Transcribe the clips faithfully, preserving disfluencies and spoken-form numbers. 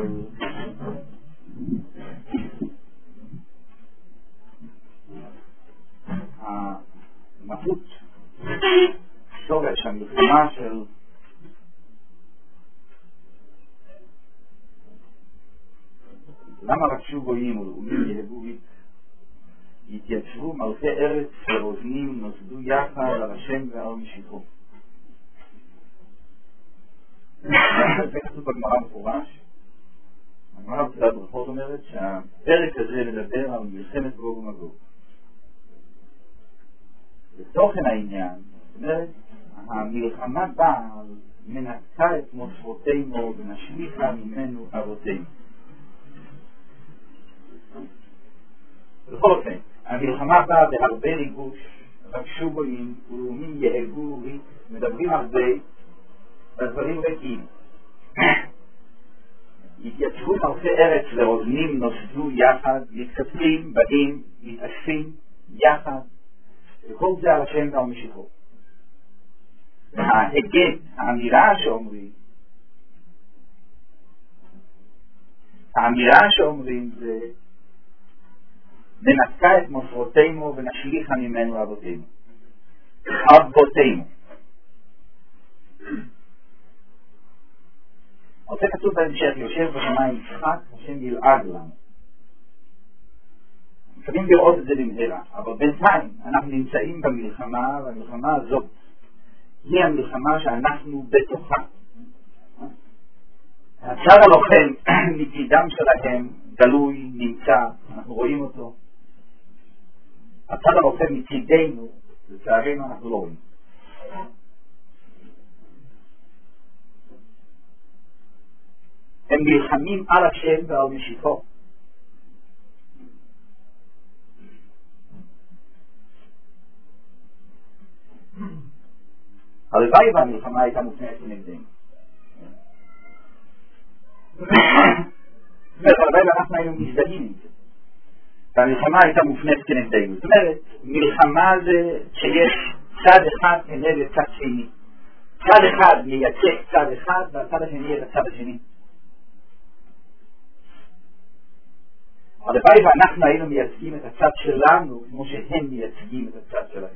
על המהות, שורש המלחמה של למה רבשו גויים ולאומים יהגו יתייצבו מלכי ארץ ורוזנים נוסדו יחד על השם ועל משיחו. זה כתוב בגמרא מפורש. הגמרא בתחילת ברכות אומרת שהפרק הזה מדבר על מלחמת גוג ומגוג. בתוכן העניין, זאת אומרת, המלחמה באה מנקה את מוסרותינו ונשליכה ממנו אבותינו. בכל אופן, המלחמה באה בהרבה ריגוש, רבשו גויים ולאומים יהגו, מדברים הרבה בדברים ריקים. התייצבו מלכי ארץ ורוזנים נוסדו יחד, מתכתבים, באים, מתאספים יחד, וכל זה על השם ועל משיחו. ההגד, האמירה שאומרים, האמירה שאומרים זה ננקה את מוסרותינו ונשליכה ממנו אבותינו. אבותינו. זה כתוב בהמשך, יושב בשמיים יצחק, השם ילעג לנו. יכולים לראות את זה במהרה, אבל בינתיים אנחנו נמצאים במלחמה, והמלחמה הזאת היא המלחמה שאנחנו בתוכה. הצד הלוחם מצידם שלהם גלוי, נמצא, אנחנו רואים אותו. הצד הלוחם מצידנו, לצערנו אנחנו לא רואים. הם נלחמים על השם ועל משיחו. הלוואי והמלחמה הייתה מופנית כנגדנו. זאת אומרת, אנחנו היינו מזדהים עם זה. והמלחמה הייתה מופנית כנגדנו. זאת אומרת, מלחמה זה שיש צד אחד כנגד צד שני. צד אחד מייצג צד אחד, והצד השני את הצד השני. הלוואי ואנחנו היינו מייצגים את הצד שלנו כמו שהם מייצגים את הצד שלהם.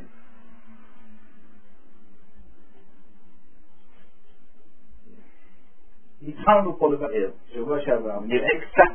התחלנו פה לבאר, שבוע שעבר, נראה קצת.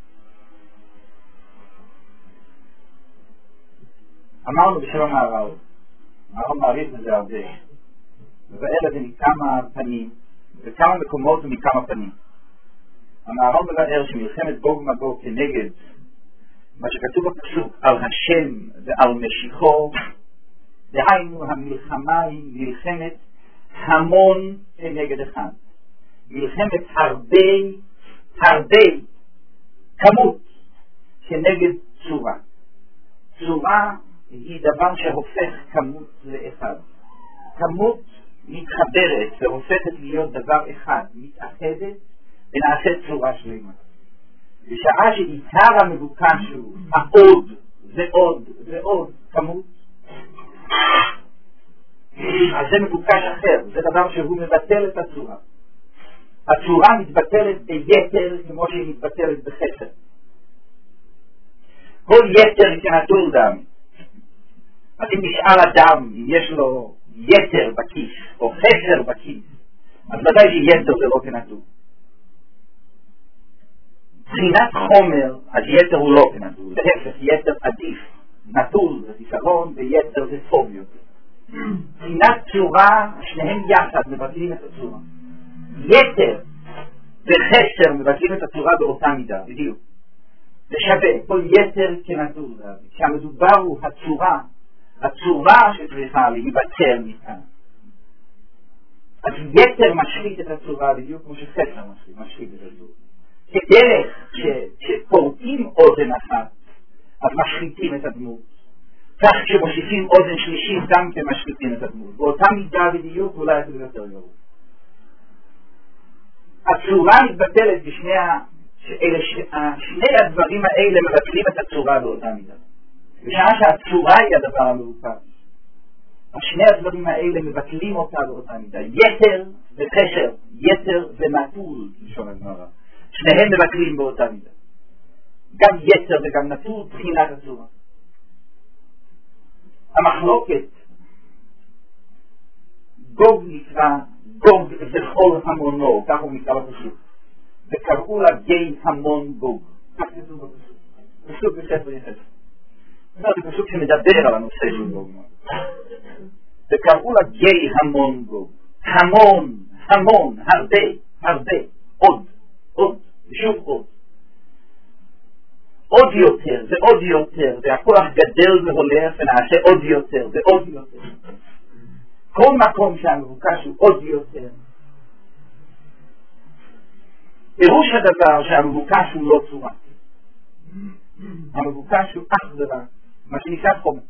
אמרנו בשם המערב, המערב מעריך בזה הרבה, מבאר את זה מכמה פנים, וכמה מקומות ומכמה פנים. המערב מבאר שמלחמת גוג ומגוג כנגד מה שכתוב בפסוק על השם ועל משיחו, דהיינו המלחמה היא מלחמת המון כנגד אחד. מלחמת הרבה, הרבה, כמות כנגד צורה. צורה היא דבר שהופך כמות לאחד. כמות מתחברת והופכת להיות דבר אחד, מתאחדת ונעשית צורה שלמה. בשעה שעיקר המבוקש הוא העוד ועוד ועוד כמות, אז זה מבוקש אחר, זה דבר שהוא מבטל את הצורה. הצורה מתבטלת ביתר כמו שהיא מתבטלת בחסר. כל יתר כנטול דם. אז אם נשאל אדם, אם יש לו יתר בכיס או חסר בכיס, אז ודאי שיתר זה לא כנטול. מבחינת חומר, אז יתר הוא לא כנטול. להפך, יתר עדיף. נטול זה חיסרון ויתר זה טוב יותר. מבחינת צורה, שניהם יחד מבטלים את הצורה. יתר וחסר מבטלים את הצורה באותה מידה, בדיוק. זה שווה, כל יתר כנטול. כשהמדובר הוא הצורה, הצורה שצריכה להיבטל מכאן. אז יתר משחית את הצורה בדיוק כמו שחסר משחית, משחית את הצורה. כדרך שפורטים אוזן אחת, אז משחיתים את הדמות. כך כשמוסיפים אוזן שלישית גם כן משחיתים את הדמות. באותה מידה בדיוק אולי אפילו יותר גרוע. הצורה מתבטלת בשני שני הדברים האלה מבטלים את הצורה באותה מידה. בשעה שהצורה היא הדבר המבוקש. שני הדברים האלה מבטלים אותה באותה מידה. יתר וחסר, יתר ונטול, לשון הגמרא. שניהם מבטלים באותה מידה. גם יצר וגם נטול בחינת הצורה. המחלוקת, גוג נקרא גוג וכל המונו, כך הוא נקרא בפסוק. וקראו לה גי המון גוג. כך כתוב בפסוק. פסוק בספר יחס. זה פסוק שמדבר על הנושא של גוג. וקראו לה גי המון גוג. המון, המון, הרבה, הרבה, עוד, עוד, ושוב עוד. עוד יותר, ועוד יותר, והכוח גדל והולך ונעשה עוד יותר, ועוד יותר. כל מקום שהמבוקש הוא עוד יותר. פירוש הדבר שהמבוקש הוא לא צורה. המבוקש הוא אך ורק, מה שנקרא חומר.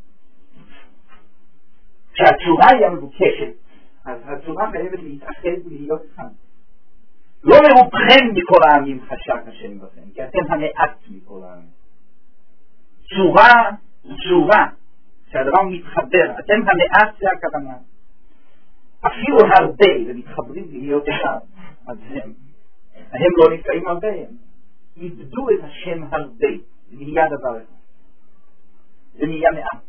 כשהצורה היא המבוקשת, אז הצורה חייבת להתאחד ולהיות אחד. לא מרובכם מכל העמים חשק השם בכם, כי אתם המעט מכל העמים. צורה, צורה, שהדבר מתחבר, אתם המעט זה הכוונה. אפילו הרבה, ומתחברים להיות אחד, אז הם, הם לא נקראים הרבה, הם איבדו את השם הרבה, זה נהיה דבר אחד. זה נהיה מעט.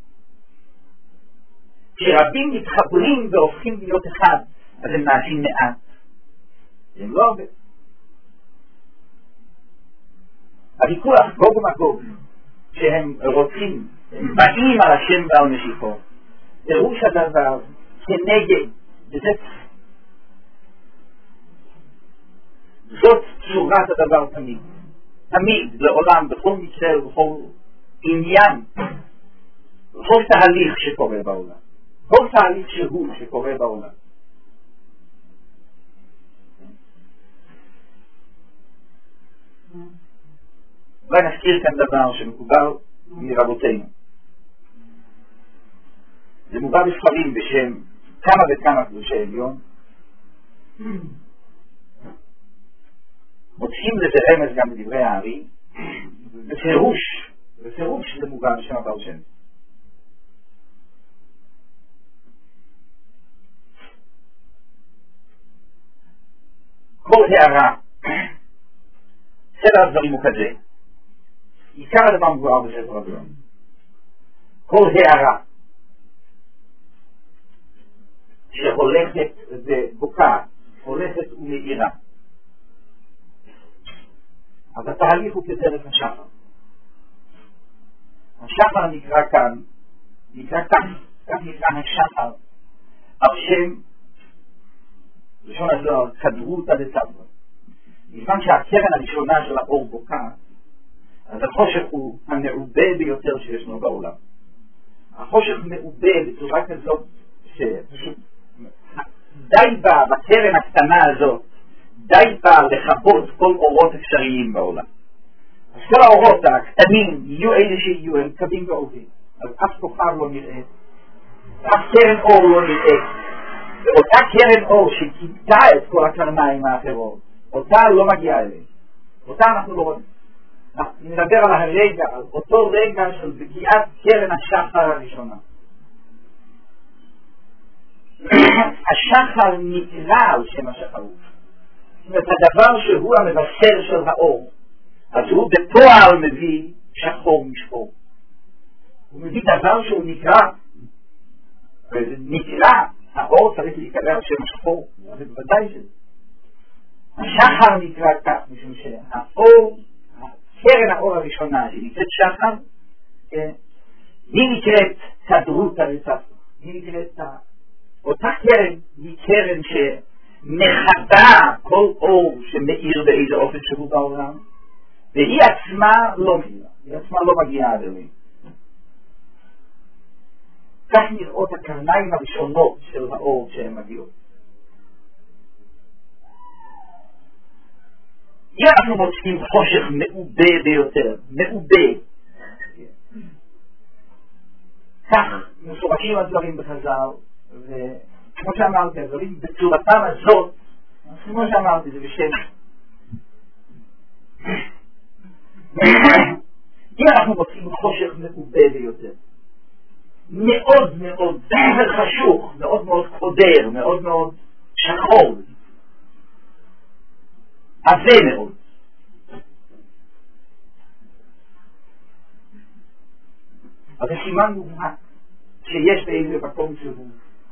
כשרבים מתחברים והופכים להיות אחד, אז הם נעשים מעט. הם לא הרבה. הוויכוח גוג ומגוג, שהם רוצים, הם באים על השם ועל משיחו, פירוש הדבר כנגד, וזה זאת צורת הדבר תמיד. תמיד, לעולם, בכל מקרה ובכל עניין, בכל תהליך שקורה בעולם. כל תהליך שהוא שקורה בעולם. אולי נזכיר כאן דבר שמקובל מרבותינו. זה מובא בספרים בשם כמה וכמה קדושי עליון. מוצאים לזה רמז גם בדברי הארי. בפירוש, בפירוש זה מובא בשם הבר שם. כל הערה, סדר הדברים הוא כזה. עיקר הדבר מבואר בספר הדברים. כל הערה שהולכת ובוקעת, הולכת ומאירה. אז התהליך הוא כדרך השחר. השחר נקרא כאן, נקרא כך, כך נקרא השחר, על שם לשון הזוהר, כדרותה דצברה. מכיוון שהקרן הראשונה של האור בוקעת, אז החושך הוא המעובה ביותר שישנו בעולם. החושך מעובה בצורה כזאת שפשוט די בה, בקרן הקטנה הזאת, די בה לכבות כל אורות אפשריים בעולם. אז כל האורות הקטנים יהיו אלה שיהיו, הם קווים ועובים. אז אף כוכב לא נראה, אף קרן אור לא נראה. ואותה קרן אור שכיבתה את כל הקרניים האחרות, אותה לא מגיעה אליהם. אותה אנחנו לא רואים. נדבר על הרגע, על אותו רגע של בקיעת קרן השחר הראשונה. השחר נקרא על שם השחרות. זאת אומרת, הדבר שהוא המבשר של האור, אז הוא בפועל מביא שחור משחור. הוא מביא דבר שהוא נקרא, נקרא, האור צריך להיקרא על שם השחור, זה בוודאי שזה. השחר נקרא כך, משום שהאור, קרן האור הראשונה שנקראת שחר, היא נקראת כדרותה דצברה. היא נקראת, אותה קרן היא קרן שמחדה כל אור שמאיר באיזה אופן שהוא בעולם, והיא עצמה לא מאירה, היא עצמה לא מגיעה עד אלוהים. כך נראות הקרניים הראשונות של האור שהן מגיעות. אם אנחנו מוצאים חושך מעובה ביותר, מעובה, כך מפורשים הדברים בחז"ל, וכמו שאמרתי, הדברים בצורתם הזאת, כמו שאמרתי, זה בשם. אם אנחנו מוצאים חושך מעובה ביותר, מאוד מאוד חשוך, מאוד מאוד חודר, מאוד מאוד שחור, עבה מאוד, סימן מובהק שיש באיזה מקום שהוא.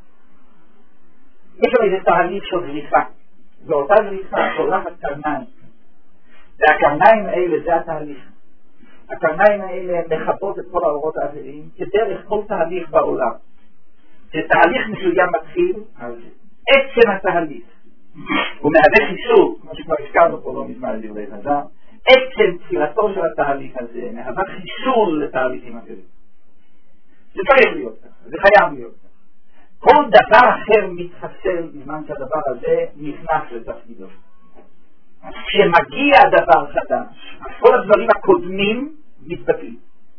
יש לו איזה תהליך של זריחה, ואותה זריחה שולחת קרניים, והקרניים האלה זה התהליך. הקרניים האלה מחפות את כל האורות האחרים כדרך כל תהליך בעולם. כשתהליך מסוים מתחיל, אז עצם התהליך הוא מהווה חיסור, כמו שכבר הזכרנו פה לא מזמן לדברי חז"ל, עצם תחילתו של התהליך הזה מהווה חיסור לתהליכים אחרים. זה צריך להיות ככה, זה חייב להיות ככה. כל דבר אחר מתחסל בזמן שהדבר הזה נכנס לתפקידו. כשמגיע דבר חדש, אז כל הדברים הקודמים מתבטלים.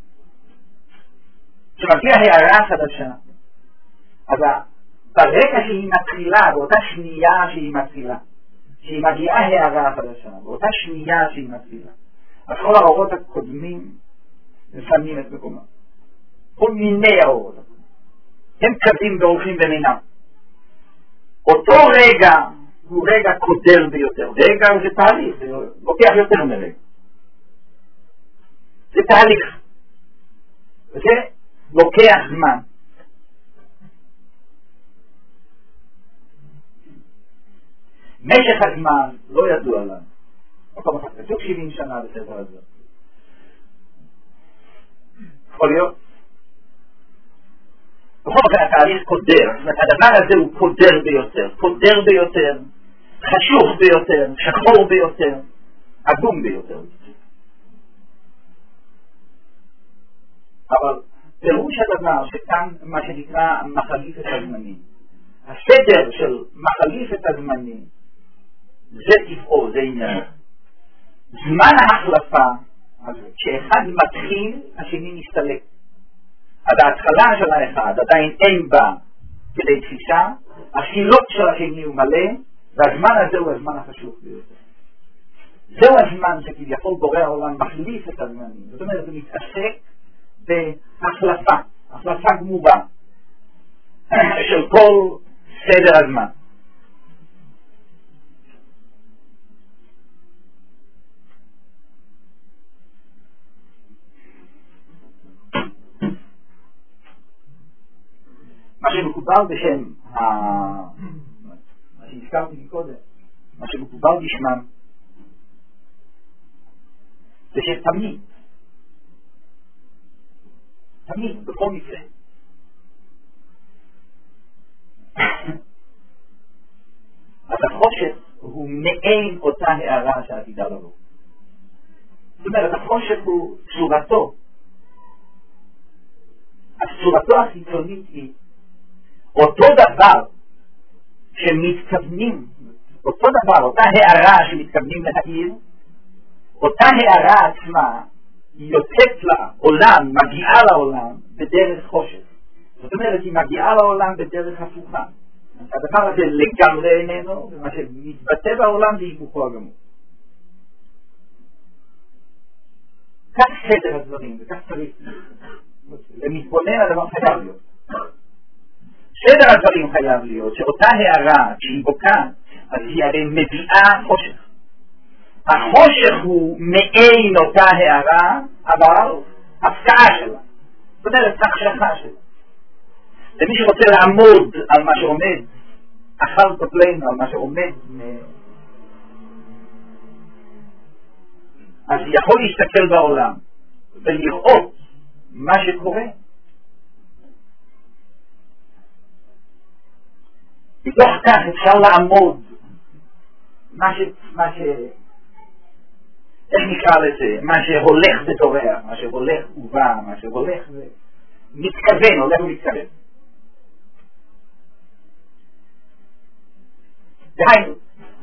כשמגיע הערה חדשה, אז ברגע שהיא מתחילה, באותה שנייה שהיא מתחילה, שהיא מגיעה הערה חדשה, באותה שנייה שהיא מתחילה, אז כל האורות הקודמים מסיימים את מקומם. כל מיני האורות הקודמים. הם קווים והולכים במינם. אותו רגע הוא רגע קודר ביותר. רגע זה תהליך, זה לוקח יותר מרגע. זה תהליך. וזה לוקח זמן. משך הזמן לא ידוע לנו. מקום אחד כתוב שבעים שנה בספר הזה. יכול להיות? בכל מקרה התהליך קודר, זאת אומרת הדבר הזה הוא קודר ביותר, קודר ביותר, חשוך ביותר, שחור ביותר, אדום ביותר. אבל פירוש הדבר שכאן מה שנקרא מחליף את הזמנים. הסדר של מחליף את הזמנים זה טבעו, זה עניין. זמן ההחלפה, אז כשאחד מתחיל, השני מסתלק. אז ההתחלה של האחד עדיין אין בה כדי תפיסה, החילוק של השני הוא מלא, והזמן הזה הוא הזמן החשוב ביותר. זהו הזמן שכביכול בורא העולם מחליף את הזמנים. זאת אומרת, הוא מתעסק בהחלפה, החלפה גמורה של כל סדר הזמן. מה שמקובל בשם, מה שהזכרתי מקודם, מה שמקובל בשמם, זה שתמיד, תמיד, בכל מקרה, אז החושך הוא מעין אותה הערה שעתידה לבוא. זאת אומרת, החושך הוא צורתו. הצורתו החיצונית היא אותו דבר שמתכוונים, אותו דבר, אותה הערה שמתכוונים להעיר, אותה הערה עצמה היא יוצאת לעולם, מגיעה לעולם בדרך חושך. זאת אומרת, היא מגיעה לעולם בדרך הפוכה. הדבר הזה לגמרי איננו, ומה שמתבטא בעולם זה היפוכו הגמור. כך סדר הדברים, וכך צריך. למתבונן הדבר חייב להיות. סדר הדברים חייב להיות, שאותה הערה שהיא בוקה, אז היא הרי מביאה חושך. החושך הוא מעין אותה הערה, אבל הפקעה שלה. זאת אומרת, החשכה שלה. למי שרוצה לעמוד על מה שעומד, אחר כותלנו, על מה שעומד, אז יכול להסתכל בעולם ולראות מה שקורה. בתוך כך אפשר לעמוד מה ש... מה ש... איך נקרא לזה? מה שהולך ודורח, מה שהולך ובא, מה שהולך ומתכוון, הולך ומתכוון. דהיינו,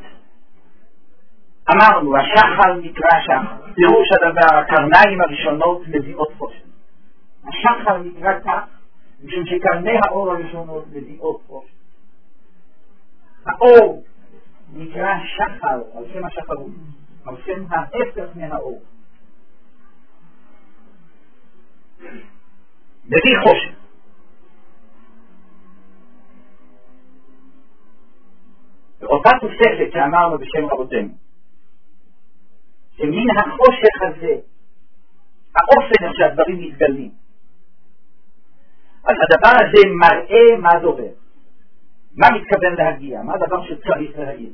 אמרנו, השחר נקרא שחר. פירוש הדבר, הקרניים הראשונות מביאות חושך. השחר נקרא כך, משום שקרני האור הראשונות מביאות חושך. האור נקרא שחר, על שם השחרות, על שם ההפך מהאור. מביא חושך. ואותה תוספת שאמרנו בשם רבותינו, שמן החושך הזה, האופן שהדברים מתגלים, אז הדבר הזה מראה מה זה עובר. מה מתכוון להגיע? מה הדבר שצריך להגיע?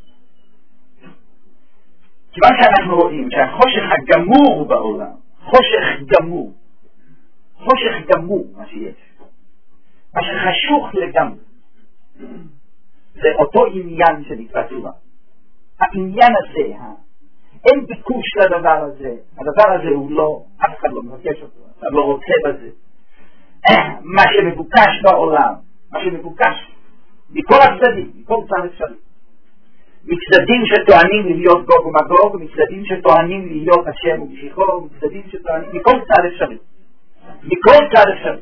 כיוון שאנחנו רואים שהחושך הגמור בעולם, חושך גמור, חושך גמור מה שיש, מה שחשוך לגמרי, זה אותו עניין שנקרא צורה. העניין הזה, אין ביקוש לדבר הזה, הדבר הזה הוא לא, אף אחד לא מבקש אותו, אף אחד לא רוצה בזה. מה שמבוקש בעולם, מה שמבוקש מכל הצדדים, מכל צד אפשרי. מצדדים שטוענים להיות גוג ומגוג, מצדדים שטוענים להיות השם ומשיחו, מצדדים שטוענים, מכל צד אפשרי. מכל צד אפשרי.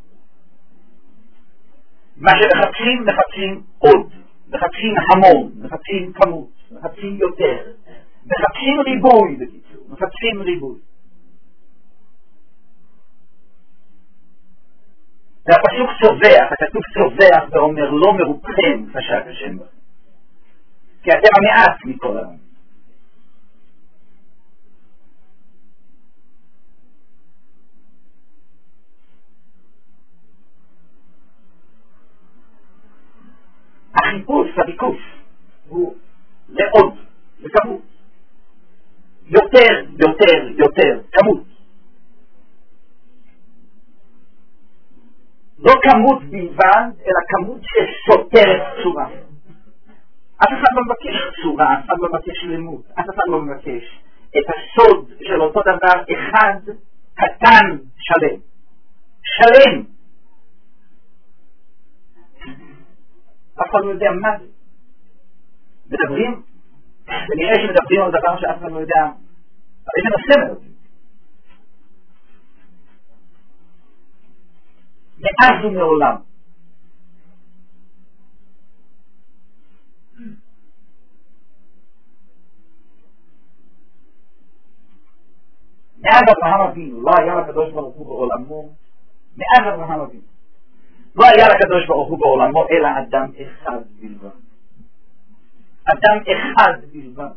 מה שמחפשים, מחפשים עוד. מחפשים המון, מחפשים כמות, מחפשים יותר. מחפשים ריבוי בקיצור, מחפשים ריבוי. והפסוק צובח, הכתוב צובח ואומר לא מרובכם חשק השם בכם. כי אתם המעט מכל העם. החיפוש, הביקוש, הוא לעוד, לכמות. יותר, יותר, יותר, כמות. לא כמות בלבד, אלא כמות שסותרת צורה. אף אחד לא מבקש צורה, אף אחד לא מבקש לימוד, אף אחד לא מבקש את הסוד של אותו דבר אחד קטן שלם. שלם. אף אחד לא יודע מה זה. מדברים, ונראה שמדברים על דבר שאף אחד לא יודע, אבל יש נושא מאוד. מאז ומעולם. מאז אברהם אבינו, לא היה לקדוש ברוך הוא בעולמו, מאז אברהם אבינו, לא היה לקדוש ברוך הוא בעולמו, אלא אדם אחד בלבד. אדם אחד בלבד.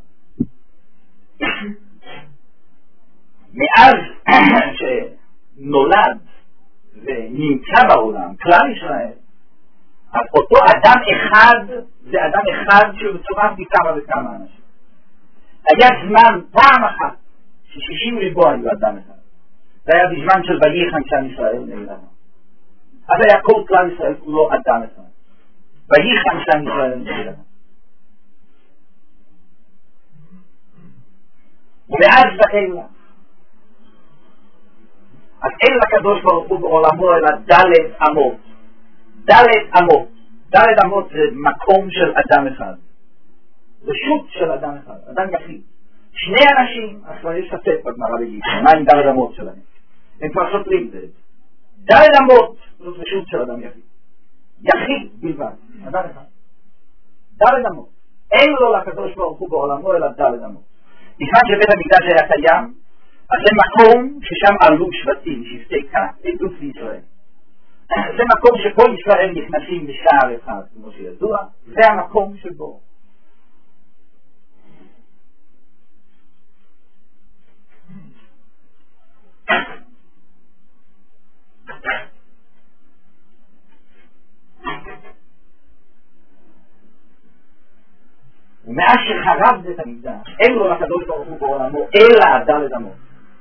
מאז שנולד ונמצא בעולם, כלל ישראל, אז אותו אדם אחד, זה אדם אחד שמצורף מכמה וכמה אנשים. היה זמן פעם אחת, ששישים ריבו היו אדם אחד. זה היה בזמן של וייחן כשעם ישראל נעלם. אז היה כל כלל ישראל כולו אדם אחד. וייחן כשעם ישראל נעלם. ומאז ואלה, אז אין לקדוש ברוך הוא בעולמו אלא דלת אמות. דלת אמות. דלת אמות זה מקום של אדם אחד. רשות של אדם אחד. אדם יחיד. שני אנשים, אז כבר יש ספק בגמרא בגיטה, מה עם דלת אמות שלהם? הם כבר סותרים את זה. דלת אמות זאת רשות של אדם יחיד. יחיד בלבד. אדם אחד. דלת אמות. אין לו לקדוש ברוך הוא בעולמו אלא דלת אמות. בזמן שבית המקדש היה קיים, אז זה מקום ששם עלו שבטים, שבטי כת, עדות לישראל. זה מקום שכל ישראל נכנסים בשער אחד, כמו שידוע, זה המקום שבו. ומאז שחרב בית המקדש, אין לו לקדוש ברוך הוא בעולמו, אלא דלת אמות.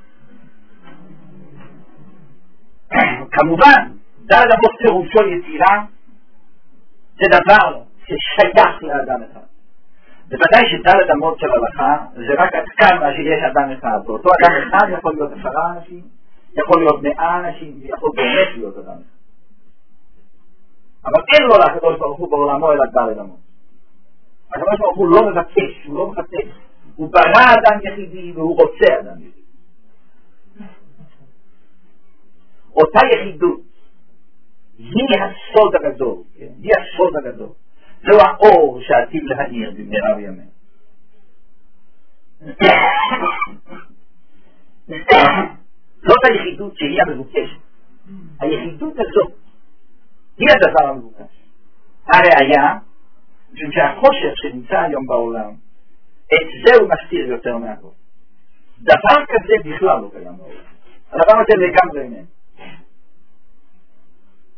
כמובן, דלת אמות פירושו יצירה, זה דבר ששייך לאדם אחד. בוודאי שדלת אמות של הלכה, זה רק עד כמה שיש אדם אחד. ואותו אדם אחד יכול להיות עשרה אנשים, יכול להיות מאה אנשים, ויכול באמת להיות אדם אחד. אבל אין לו לקדוש ברוך הוא בעולמו אלא דלת אמות. הקדוש ברוך הוא לא מבקש, הוא לא מחפש. הוא ברא אדם יחידי והוא רוצה אדם יחידי. אותה יחידות היא הסוד הגדול, היא הסוד הגדול. זהו האור שעתיד להאיר במהרה בימינו. זאת היחידות שהיא המבוקשת. היחידות הזאת היא הדבר המבוקש. הראיה, משום שהחושך שנמצא היום בעולם, את זה הוא מסתיר יותר מהכל. דבר כזה בכלל לא קיים בעולם. הדבר הזה לגמרי איננו.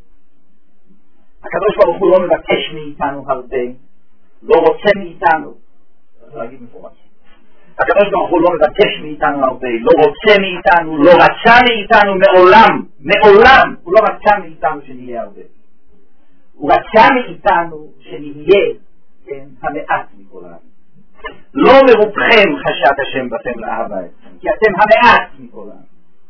הקדוש ברוך הוא לא מבקש מאיתנו הרבה, לא רוצה מאיתנו, צריך להגיד מפורש. הקדוש ברוך הוא לא מבקש מאיתנו הרבה, לא רוצה מאיתנו, לא רצה מאיתנו מעולם, מעולם, הוא לא רצה מאיתנו שנהיה הרבה. הוא רצה מאיתנו שנהיה, כן, המעט מכל העם. לא מרובכם חשב השם בכם לאהבה אתכם, כי אתם המעט מכל העם.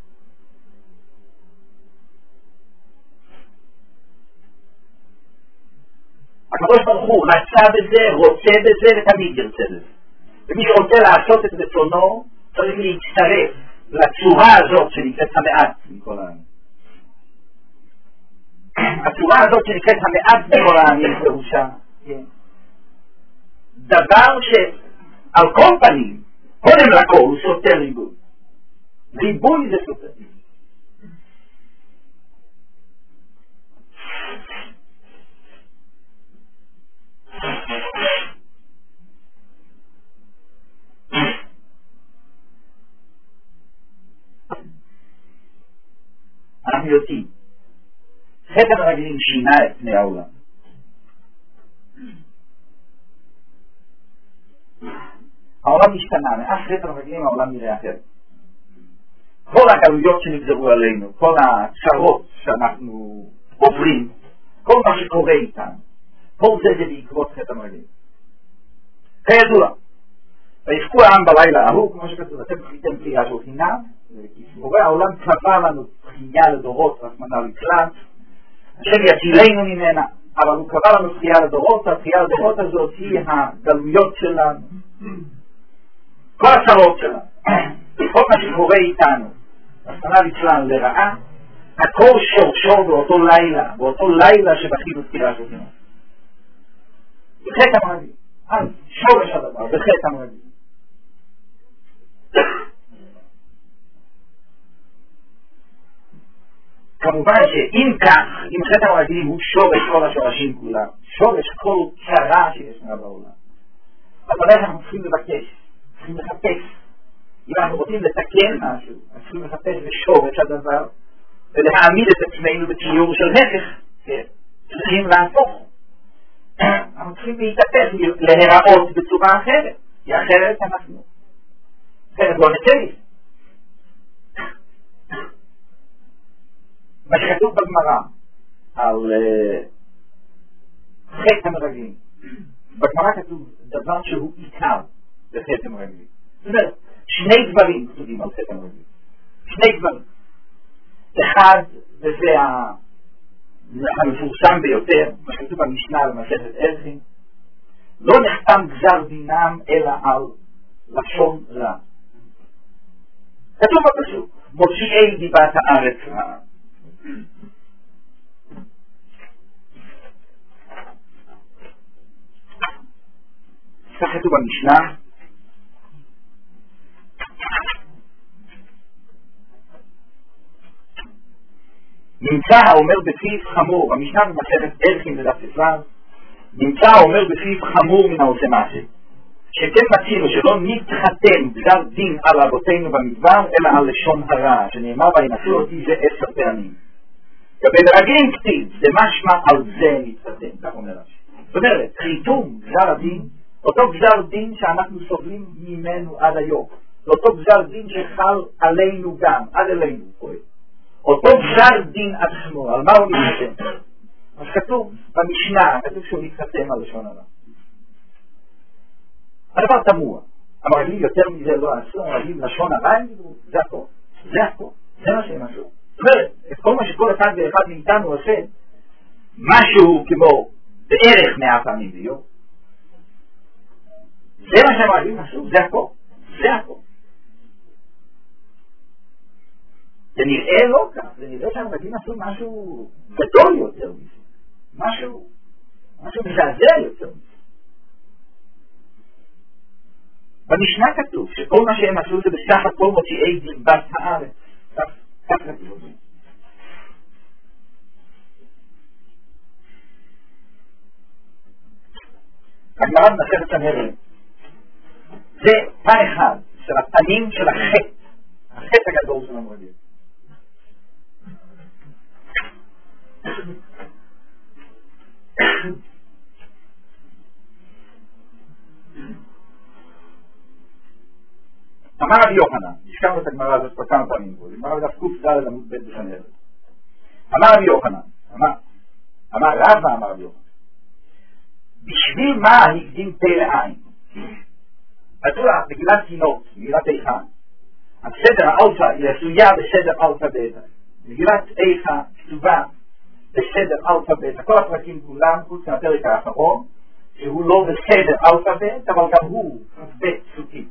הקדוש ברוך הוא רצה בזה, רוצה בזה ותמיד ירצה בזה. ומי שרוצה לעשות את רצונו צריך להצטרף לצורה הזאת שנקראת המעט מכל העמים. הצורה הזאת שנקראת המעט מכל העמים פירושה דבר שעל כל פנים, קודם לכל הוא סותר ריבוי. ריבוי זה סותר. אנחנו יודעים, חטא המרגלים שינה את פני העולם. העולם השתנה, מאז חטא המרגלים העולם נראה אחרת. כל הגלויות שנגזרו עלינו, כל הצרות שאנחנו עוברים, כל מה שקורה איתנו, כל זה זה בעקבות חטא המרגלים. כידוע, ויבכו העם בלילה ההוא, כמו שכתוב, אתם חייתם קריאה של חינם, וכיסבורי העולם קבע לנו בחייה לדורות, רחמנא ליצלן, השם יצילנו ממנה, אבל הוא קבע לנו בחייה לדורות, הבחייה לדורות הזאת היא הגלויות שלנו, כל הצרות שלנו, כל מה שקורה איתנו, רחמנא ליצלן לרעה, הכל שורשו באותו לילה, באותו לילה שבחינו קריאה של חינם. בחטא המרגלים, אז שורש הדבר, בחטא המרגלים. כמובן שאם כך, אם חטא המרגלים הוא שורש כל השורשים כולם, שורש כל צרה שישנה בעולם, אבל אנחנו צריכים לבקש, צריכים לחפש. אם אנחנו רוצים לתקן משהו, אנחנו צריכים לחפש בשורש הדבר, ולהעמיד את עצמנו בציור של הפך, צריכים להפוך. אנחנו צריכים להתאפס, להיראות בצורה אחרת, כי אחרת אנחנו, אחרת לא נצא לי. מה שכתוב בגמרא על חטא המרגלים, בגמרא כתוב דבר שהוא עיקר לחטא המרגלים. זאת אומרת, שני דברים כתובים על חטא המרגלים. שני דברים. אחד, וזה המפורסם ביותר, מה שכתוב במשנה למסכת ערכין, לא נחתם גזר דינם אלא על לשון רע. כתוב בפסוק, מוציאי דיבת הארץ רעה. כך כתוב במשנה, נמצא האומר בפיו חמור, המשנה במסכת ערכין בדף ט"ו, נמצא האומר בפיו חמור מן העושה מעשה, שכן מצינו שלא נתחתן גזר דין על אבותינו במדבר, אלא על לשון הרע, שנאמר וינצלו אותי זה עשר פעמים. ובמרגלים כתיב, זה משמע על זה נתחתן, כך אומר רש"י. זאת אומרת, חיתום גזר הדין, אותו גזר דין שאנחנו סובלים ממנו עד היום, אותו גזר דין שחל עלינו גם, עד אלינו קורא. אותו גזר דין עצמו, על מה הוא מתחתן? אז כתוב במשנה, כתוב שהוא מתחתן על לשון הרע. הדבר תמוה, המרגלים יותר מזה לא עשו, המרגלים לשון הרע, זה הכל, זה הכל, זה מה שהם עשו. זאת אומרת, את כל מה שכל אחד ואחד מאיתנו עושה, משהו כמו בערך מאה פעמים ביום, זה מה שהמרגלים עשו, זה הכל, זה הכל. זה נראה לא כך, זה נראה שהמרגלים עשו משהו גדול יותר מזה, משהו, משהו מזעזע יותר מזה. במשנה כתוב שכל מה שהם עשו זה בסך הכל מוציאי דיבת הארץ. כך כתוב. הגמרא במסכת סנהדרין זה פן אחד של הפנים של החטא, החטא הגדול של המרגלים. אמר רבי יוחנן, הזכרנו את הגמרא הזאת כבר כמה פעמים פה, הגמרא בדף ק"ד עמוד ב' בסנהדרין. אמר רבי יוחנן, אמר, אמר רב אמר רבי יוחנן, בשביל מה הקדים פה לעין? בטוח, בגילת תינוק, בגילת איכה, הסדר האלפא היא עשויה בסדר אלפא בטא. מגילת איכה כתובה בסדר אלפא בטא. כל הפרקים כולם, חוץ מהפרק האחרון, שהוא לא בסדר אלפא בטא, אבל גם הוא בית פסוקים.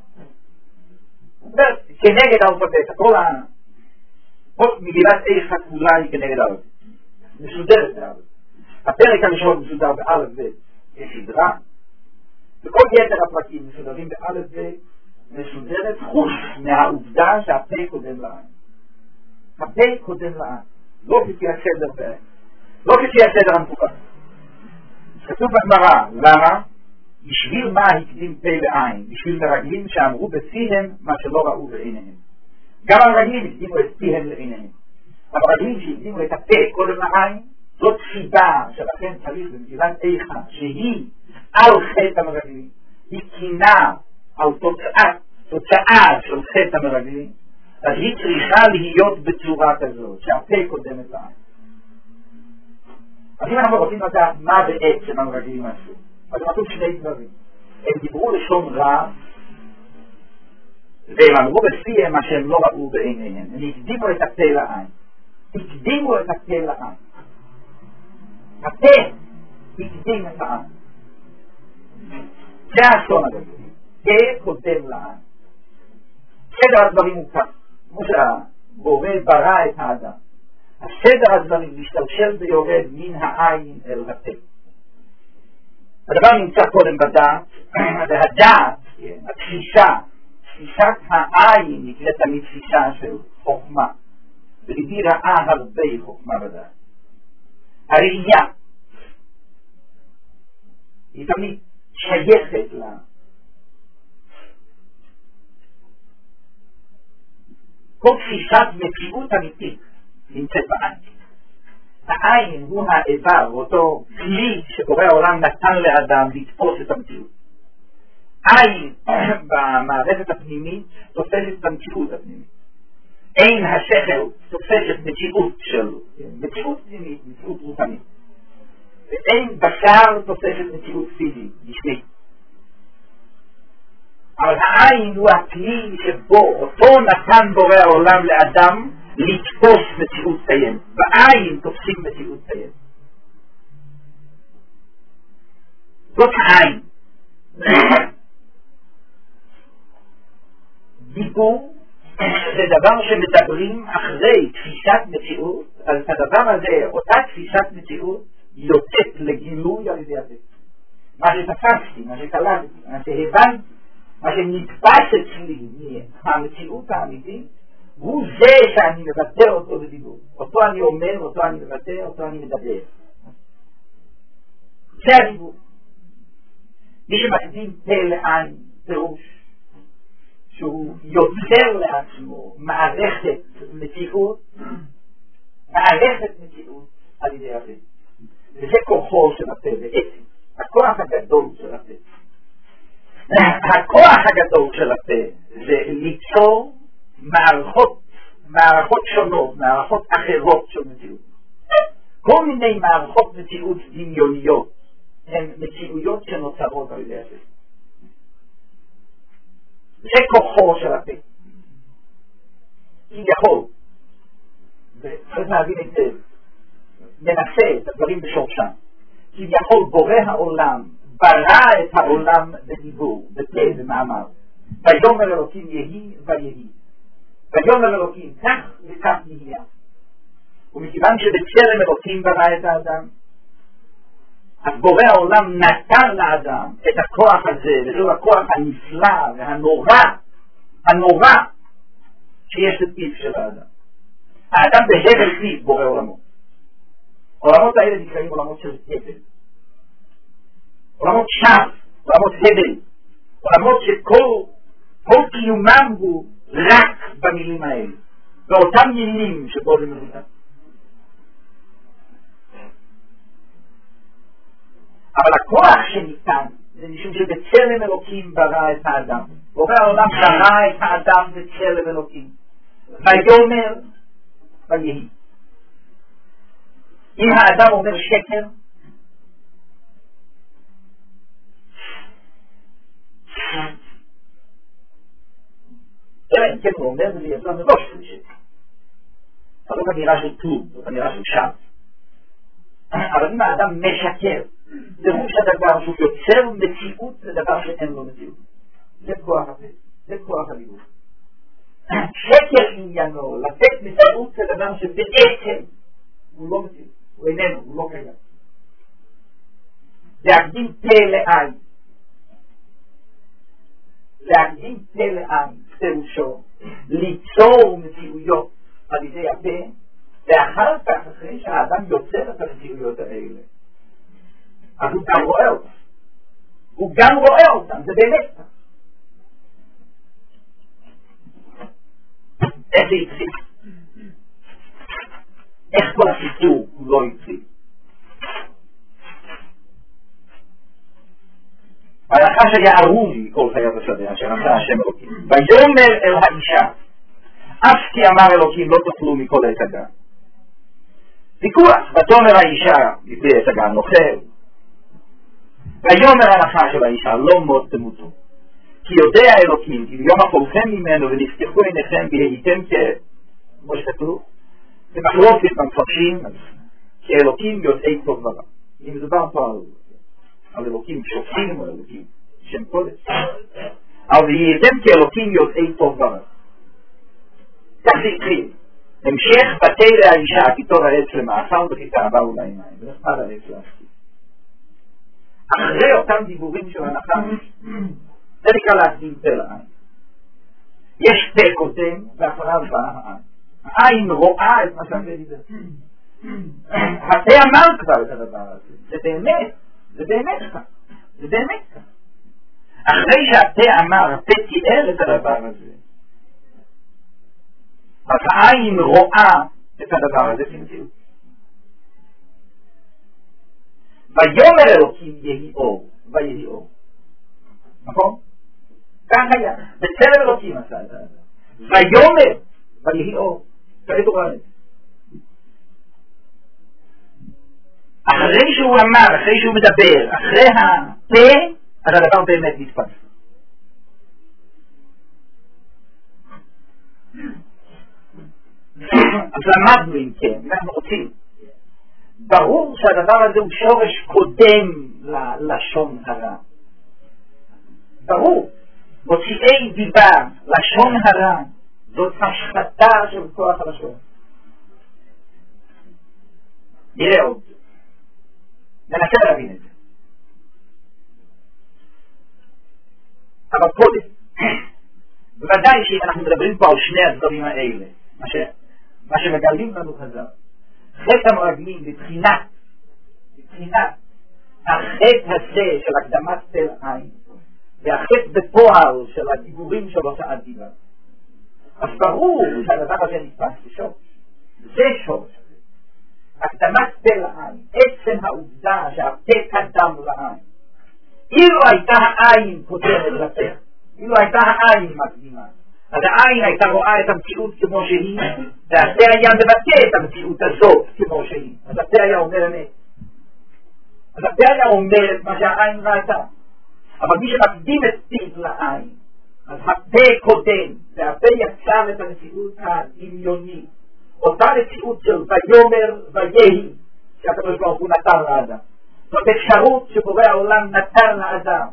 כנגד אלפא בטא. כל ה... כל מגילת איכה כולה היא כנגד אלפא בטא. מסודרת באלפא. הפרק הראשון מסודר באלף בטא. יש סדרה. וכל יתר הפרקים מסודרים באלף בטא. מסודרת חוץ מהעובדה שהפה קודם לעין. הפה קודם לעין. לא כפי הסדר בעין. לא כפי הסדר המפוקד. כתוב בגמרא, למה? בשביל מה הקדים פה לעין? בשביל מרגלים שאמרו בפיהם מה שלא ראו בעיניהם. גם המרגלים הקדימו את פיהם לעיניהם. המרגלים שהקדימו את הפה קודם לעין, זאת סיבה שלכן צריך במגילת איכה, שהיא על חטא המרגלים, היא קינה על תוצאה, תוצאה של חטא המרגלים, אז היא צריכה להיות בצורה כזאת, שהפה קודם את העין. אז אם אנחנו רוצים לדעת מה בעצם המרגלים עשו, אז הם עשו שני דברים. הם דיברו לשון רע, והם אמרו בפיהם מה שהם לא ראו בעיניהם. הם הקדימו את הפה לעין. הקדימו את הפה לעין. הפה הקדים את העין. זה האסון הזה. פה קודם לעין. סדר הדברים הוא כך. כמו שהבורא ברא את האדם. הסדר הדברים משתלשל ויורד מן העין אל הפה. הדבר נמצא קודם בדעת, והדעת, התפיסה, תפיסת העין נקראת מתפיסה של חוכמה. וליבי ראה הרבה חוכמה בדעת. הראייה היא תמיד שייכת לה. כל תפיסת מציאות אמיתית נמצאת בעין. העין הוא האיבר, אותו כלי שבורא העולם נתן לאדם לתפוס את המציאות. עין במערכת הפנימית תופסת את המציאות הפנימית. עין השכל תופסת מציאות שלו, מציאות פנימית, מציאות רוחנית. ועין בשר תופסת מציאות פיזית, גשמית. אבל העין הוא הכלי שבו אותו נתן בורא העולם לאדם לתפוס מציאות קיימת. בעין תופסים מציאות קיימת. זאת העין. דיבור זה דבר שמדברים אחרי תפיסת מציאות, אז את הדבר הזה, אותה תפיסת מציאות, יוצאת לגילוי על ידי הפה. מה שתפסתי, מה שקלטתי, מה שהבנתי, מה שנתפס אצלי מהמציאות האמיתית, הוא זה שאני מבטא אותו בדיבור. אותו אני אומר, אותו אני מבטא, אותו אני מדבר. זה הדיבור. מי שמקדים פה לעין, פירוש, שהוא יוצר לעצמו מערכת מציאות, מערכת מציאות על ידי הפה. וזה כוחו של הפה בעצם. הכוח הגדול של הפה. הכוח הגדול של הפה זה ליצור מערכות, מערכות שונות, מערכות אחרות של מציאות. כל מיני מערכות מציאות דמיוניות הן מציאויות שנוצרות על ידי הפה. זה כוחו של הפה. כביכול, וצריך להבין את זה, מנסה את הדברים בשורשם. כביכול בורא העולם ברא את העולם בדיבור, בפה ומאמר. ויאמר אלוקים יהי ויהי. ויאמר אלוקים כך וכך נהיה. ומכיוון שבצלם אלוקים ברא את האדם, אז בורא העולם נתן לאדם את הכוח הזה, וזהו הכוח הנפלא והנורא, הנורא שיש לפיו של האדם. האדם בהבל פיו בורא עולמו. עולמות האלה נקראים עולמות של הבל. עולמות שם, עולמות הבל. עולמות שכל כל קיומם הוא רק במילים האלה. באותם מילים שבו זה מבוטא. אבל הכוח שניתן זה משום שבצלם אלוקים ברא את האדם. בורא העולם ברא את האדם בצלם אלוקים. ויאמר ויהי. אם האדם אומר שקר, אלא אם כן הוא אומר וזה יצא מראש של שקר. אבל לא כנראה של כלום, לא כנראה של שם. אבל אם האדם משקר, פירוש הדבר שהוא יוצר מציאות לדבר שאין לו מציאות. זה כוח הפה, זה כוח הדיבור. שקר עניינו, לתת מציאות לדבר שבעצם הוא לא מציאות, הוא איננו, הוא לא קיים. להקדים פה לעין. להקדים פה לעין, פירושו, ליצור מציאויות על ידי הפה, ואחר כך, אחרי שהאדם יוצר את המציאויות האלה, אז הוא גם רואה אותם. הוא גם רואה אותם, זה באמת. איך זה התחיל? איך כל הסיפור הוא לא התחיל? הלכה שיערו מכל חיות השדה, אשר עשה השם אלוקים. ויאמר אל האישה, אף כי אמר אלוקים לא תאכלו מכל עץ הגן. ויכוח, ותאמר האישה לפני עץ הגן נאכל. ויאמר הלכה של האישה לא מות תמותו. כי יודע אלוקים, כי ביום אכולכם ממנו ונפתחו עיניכם והייתם כמו שכתוב, במחלוקת במפרשים, כי אלוקים יודעי טוב ורע. אם מדובר פה על, על אלוקים שופטים או אלוקים שם קודש. אבל והייתם כאלוקים יודעי טוב ורע. כך זה התחיל. המשך בתי לאישה כתור העץ למאכל וכיתה באו לעיניים. ונחפד העץ להשקיע. אחרי אותם דיבורים של הנחש, זה נקרא להקדים פה לעין. יש פה קודם ואחריו באה העין. העין רואה את מה שאני דיבר. הפה אמר כבר את הדבר הזה. זה באמת, זה באמת כך. זה באמת כך. אחרי שהפה אמר, הפה תיאר את הדבר הזה. אז העין רואה את הדבר הזה כמציאות. ויאמר אלוקים יהי אור, ויהי אור. נכון? כך היה. בצלם אלוקים עשה את זה. ויאמר ויהי אור. כעת הוא רואה. אחרי שהוא אמר, אחרי שהוא מדבר, אחרי הפה, אז הדבר באמת נתפס. אז למדנו אם כן, אנחנו רוצים. ברור שהדבר הזה הוא שורש קודם ללשון הרע. ברור, מוציאי דיבה, לשון הרע, זאת השחתה של כוח הלשון. נראה עוד. ננסה להבין את זה. אבל קודם, בוודאי שאם אנחנו מדברים פה על שני הדברים האלה, מה, ש... מה שמגלים לנו חזר, חטא המרגלים בבחינת, בבחינת החטא הזה של הקדמת תל עין, והחטא בפועל של הדיבורים של הוצאת דיבה. אז ברור שהדבר הזה נתפס לשורש. זה שורש. הקדמת תל עין, עצם העובדה שהפה קדם לעין. אילו הייתה העין קודמת לפה, אילו הייתה העין מקדימה, אז העין הייתה רואה את המציאות כמו שהיא, והפה היה מבטא את המציאות הזאת כמו שהיא. אז הפה היה אומר אמת. אז הפה היה אומר את מה שהעין ראתה. אבל מי שמקדים את פיו לעין, אז הפה קודם, והפה יצר את המציאות הדמיונית, אותה מציאות של ויאמר ויהי, שהקדוש ברוך הוא נתן לאדם. זאת אפשרות שבורא העולם נתן לאדם.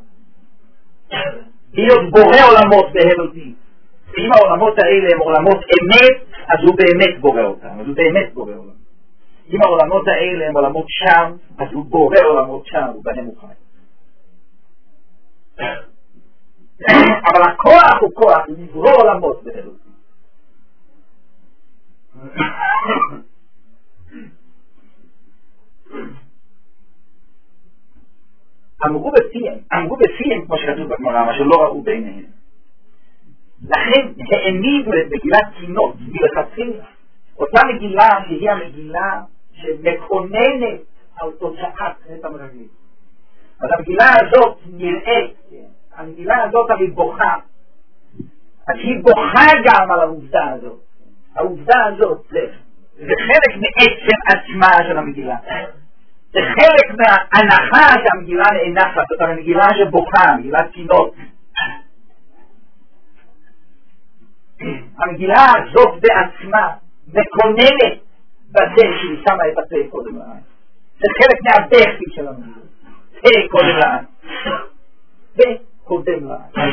להיות בורא עולמות בהלותי. ואם העולמות האלה הם עולמות אמת, אז הוא באמת בורא אותם, אז הוא באמת בורא עולם. אם העולמות האלה הם עולמות שם, אז הוא בורא עולמות שם, הוא בהם הוא חי. אבל הכוח הוא כוח לברוא עולמות בהלותי. אמרו בפיהם, אמרו בפיהם כמו שכתוב בגמרא, מה שלא ראו בעיניהם. לכן העמידו את מגילת קינות מלכתחילה, אותה מגילה שהיא המגילה שמקוננת על תוצאת חטא המרגלים. אז המגילה הזאת נראית, המגילה הזאת המבוכה, אז היא בוכה גם על העובדה הזאת. העובדה הזאת זה, זה חלק מעצם עצמה של המגילה. זה חלק מההנחה שהמגילה נאנחת, זאת המגילה שבוכה, מגילת קינות. המגילה הזאת בעצמה מקוננת בזה שהיא שמה את הפה קודם לעין. זה חלק מהבכי של המגילה. פה קודם לעין. פה קודם לעין.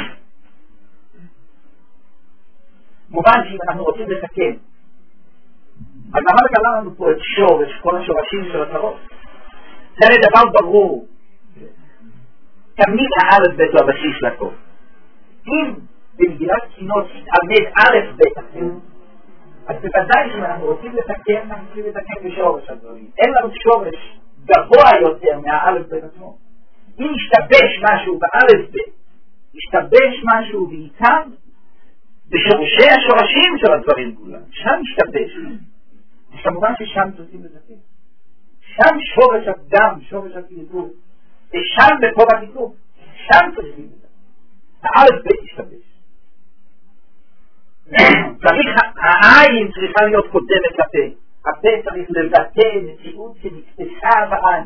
מובן שאם אנחנו רוצים לתקן, אז למה לגלה לנו פה את שורש, כל השורשים של הצרות? זה לדבר ברור. תמיד האלף בית הוא הבסיס לכל. אם במגילת קינות תתעמד אלף בית אחר, אז בוודאי שאם אנחנו רוצים לתקן, אנחנו רוצים לתקן בשורש הדברים. אין לנו שורש גבוה יותר מהאלף בית עצמו. אם ישתבש משהו באלף בית, ישתבש משהו בעיקר, בשורשי השורשים של הדברים כולם, שם ישתבש. אז כמובן ששם צריכים לתקן. שם שורש הדם, שורש הקידור, ושם בקור הקידור, שם צריכים לתקן. האלף בית ישתבש. צריך, העין צריכה להיות קודמת לפה. הפה צריך לבטא מציאות שנקטשה בעין.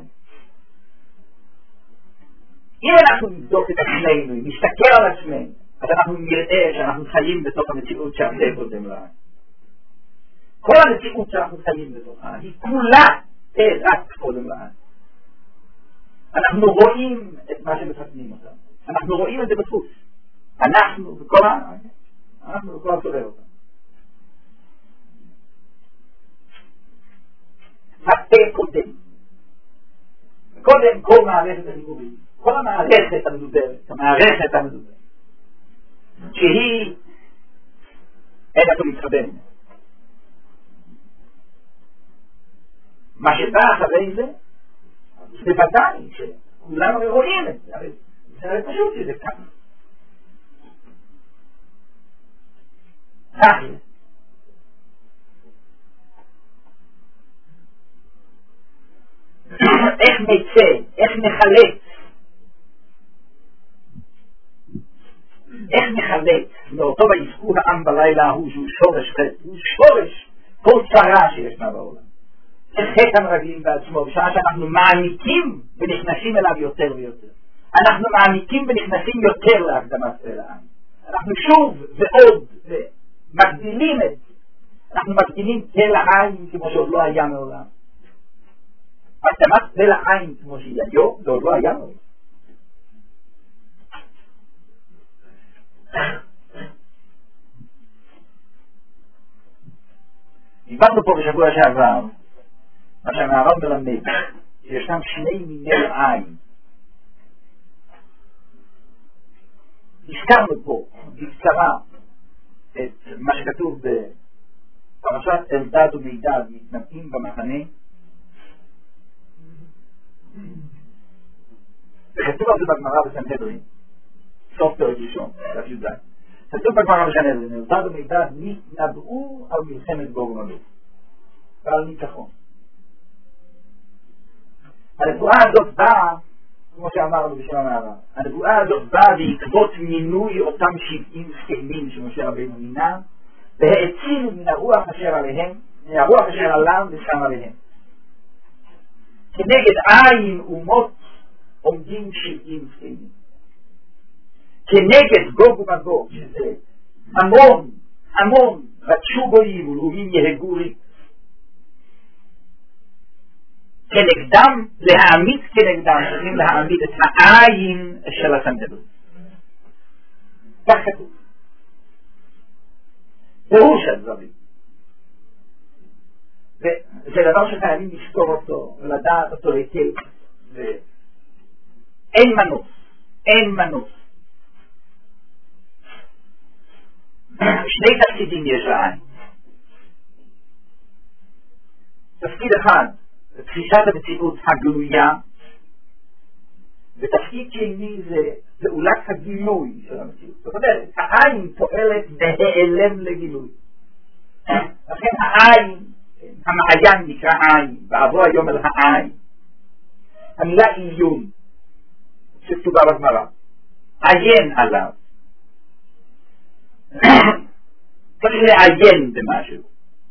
אם אנחנו נבדוק את עצמנו, אם נסתכל על עצמנו, אז אנחנו נראה שאנחנו חיים בתוך המציאות שהפה קודם לעין. כל המציאות שאנחנו חיים בתוכה היא כולה פה רק קודם לעין. אנחנו רואים את מה שמפתנים אותם. אנחנו רואים את זה בחוץ. אנחנו וכל העין. אנחנו וכל הסובב אותם. הפה קודם. קודם כל מערכת הדיבורים. כל המערכת המדוברת. המערכת המדוברת. שהיא אין אנחנו מתחבן. מה שבא אחרי זה, זה ודאי שכולנו רואים את זה. זה פשוט שזה כאן. תכל'ס. איך נצא, איך נחלץ, איך נחלץ מאותו ויזכו העם בלילה ההוא שהוא שורש חטא, הוא שורש כל צרה שישנה בעולם. זה חטא המרגלים בעצמו, בשעה שאנחנו מעמיקים ונכנסים אליו יותר ויותר. אנחנו מעמיקים ונכנסים יותר להקדמת צל העם. אנחנו שוב ועוד מגדילים את זה. אנחנו מגדילים צל העין כמו שעוד לא היה מעולם. הקדמת צל העין כמו שהיא היום, זה עוד לא היה מעולם. דיברנו פה בשבוע שעבר מה שהמהר"ל מלמד שישנם שני מיני עין. הזכרנו פה בקצרה את מה שכתוב בפרשת אלדד ומידד מתנבאים במחנה, וכתוב על זה בגמרא בסנהדרין, סוף פרק ראשון, דף י"ז. כתוב בגמרא בסנהדרין, אלדד ומידד נתנבאו על מלחמת גוג ומגוג ועל ניצחון. הנבואה הזאת באה, כמו שאמרנו בשם המהר"ל, הנבואה הזאת באה בעקבות מינוי אותם שבעים זקנים שמשה רבנו מינה, והאצילו מן הרוח אשר עליהם, מן הרוח אשר עליהם ושם עליהם. כנגד עין אומות עומדים שבעים זקנים. כנגד גוג ומגוג, שזה המון, המון, רדשו בו יבול, ומים יהגו ריק. כנגדם, להעמיד כנגדם, צריכים להעמיד את העין של הסנהדרין. כך כתוב. פירוש הדברים. וזה דבר שחייבים לזכור אותו, ולדעת אותו היטב. אין מנוס, אין מנוס. שני תפקידים יש לעין. תפקיד אחד, תפיסת המציאות הגלויה, ותפקיד שני זה פעולת הגילוי של המציאות. זאת אומרת, העין פועלת בהיעלם לגילוי. לכן העין, המעיין נקרא עין, בעבור היום על העין. המילה עיון, שכתובה בגמרא, עיין עליו. צריך לעיין במשהו.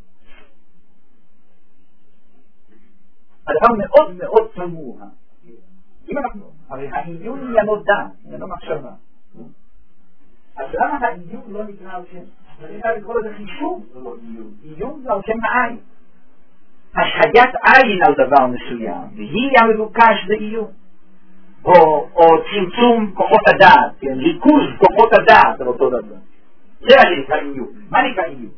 הדבר מאוד מאוד תמוה. אם אנחנו, הרי העיון עניינו דעת, עניינו מחשבה. אז למה העיון לא נקרא על שם? אני רוצה לקרוא לזה חישוב, זה לא עיון. עיון זה על שם העין. השהיית עין על דבר מסוים, והיא המבוקש בעיון. או, או צמצום כוחות הדעת, כן? ריכוז כוחות הדעת על אותו דבר. זה נקרא עיון. מה נקרא עיון?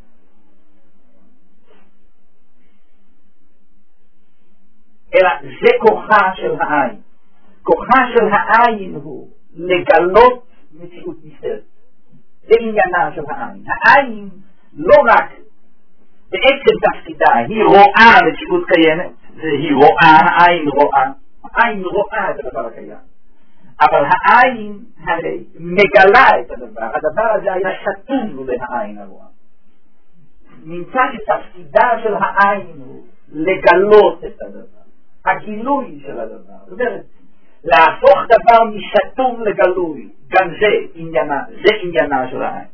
אלא זה כוחה של העין. כוחה של העין הוא לגלות מציאות נסתרת. זה עניינה של העין. העין לא רק בעצם תפקידה, היא רואה מציאות קיימת, היא רואה, העין רואה, העין רואה את הדבר הקיים. אבל העין הרי מגלה את הדבר, הדבר הזה היה סתום לעין הרואה. נמצא שתפקידה של העין הוא לגלות את הדבר, הגילוי של הדבר. זאת אומרת, להפוך דבר מסתום לגלוי, גם זה עניינה, זה עניינה של העין.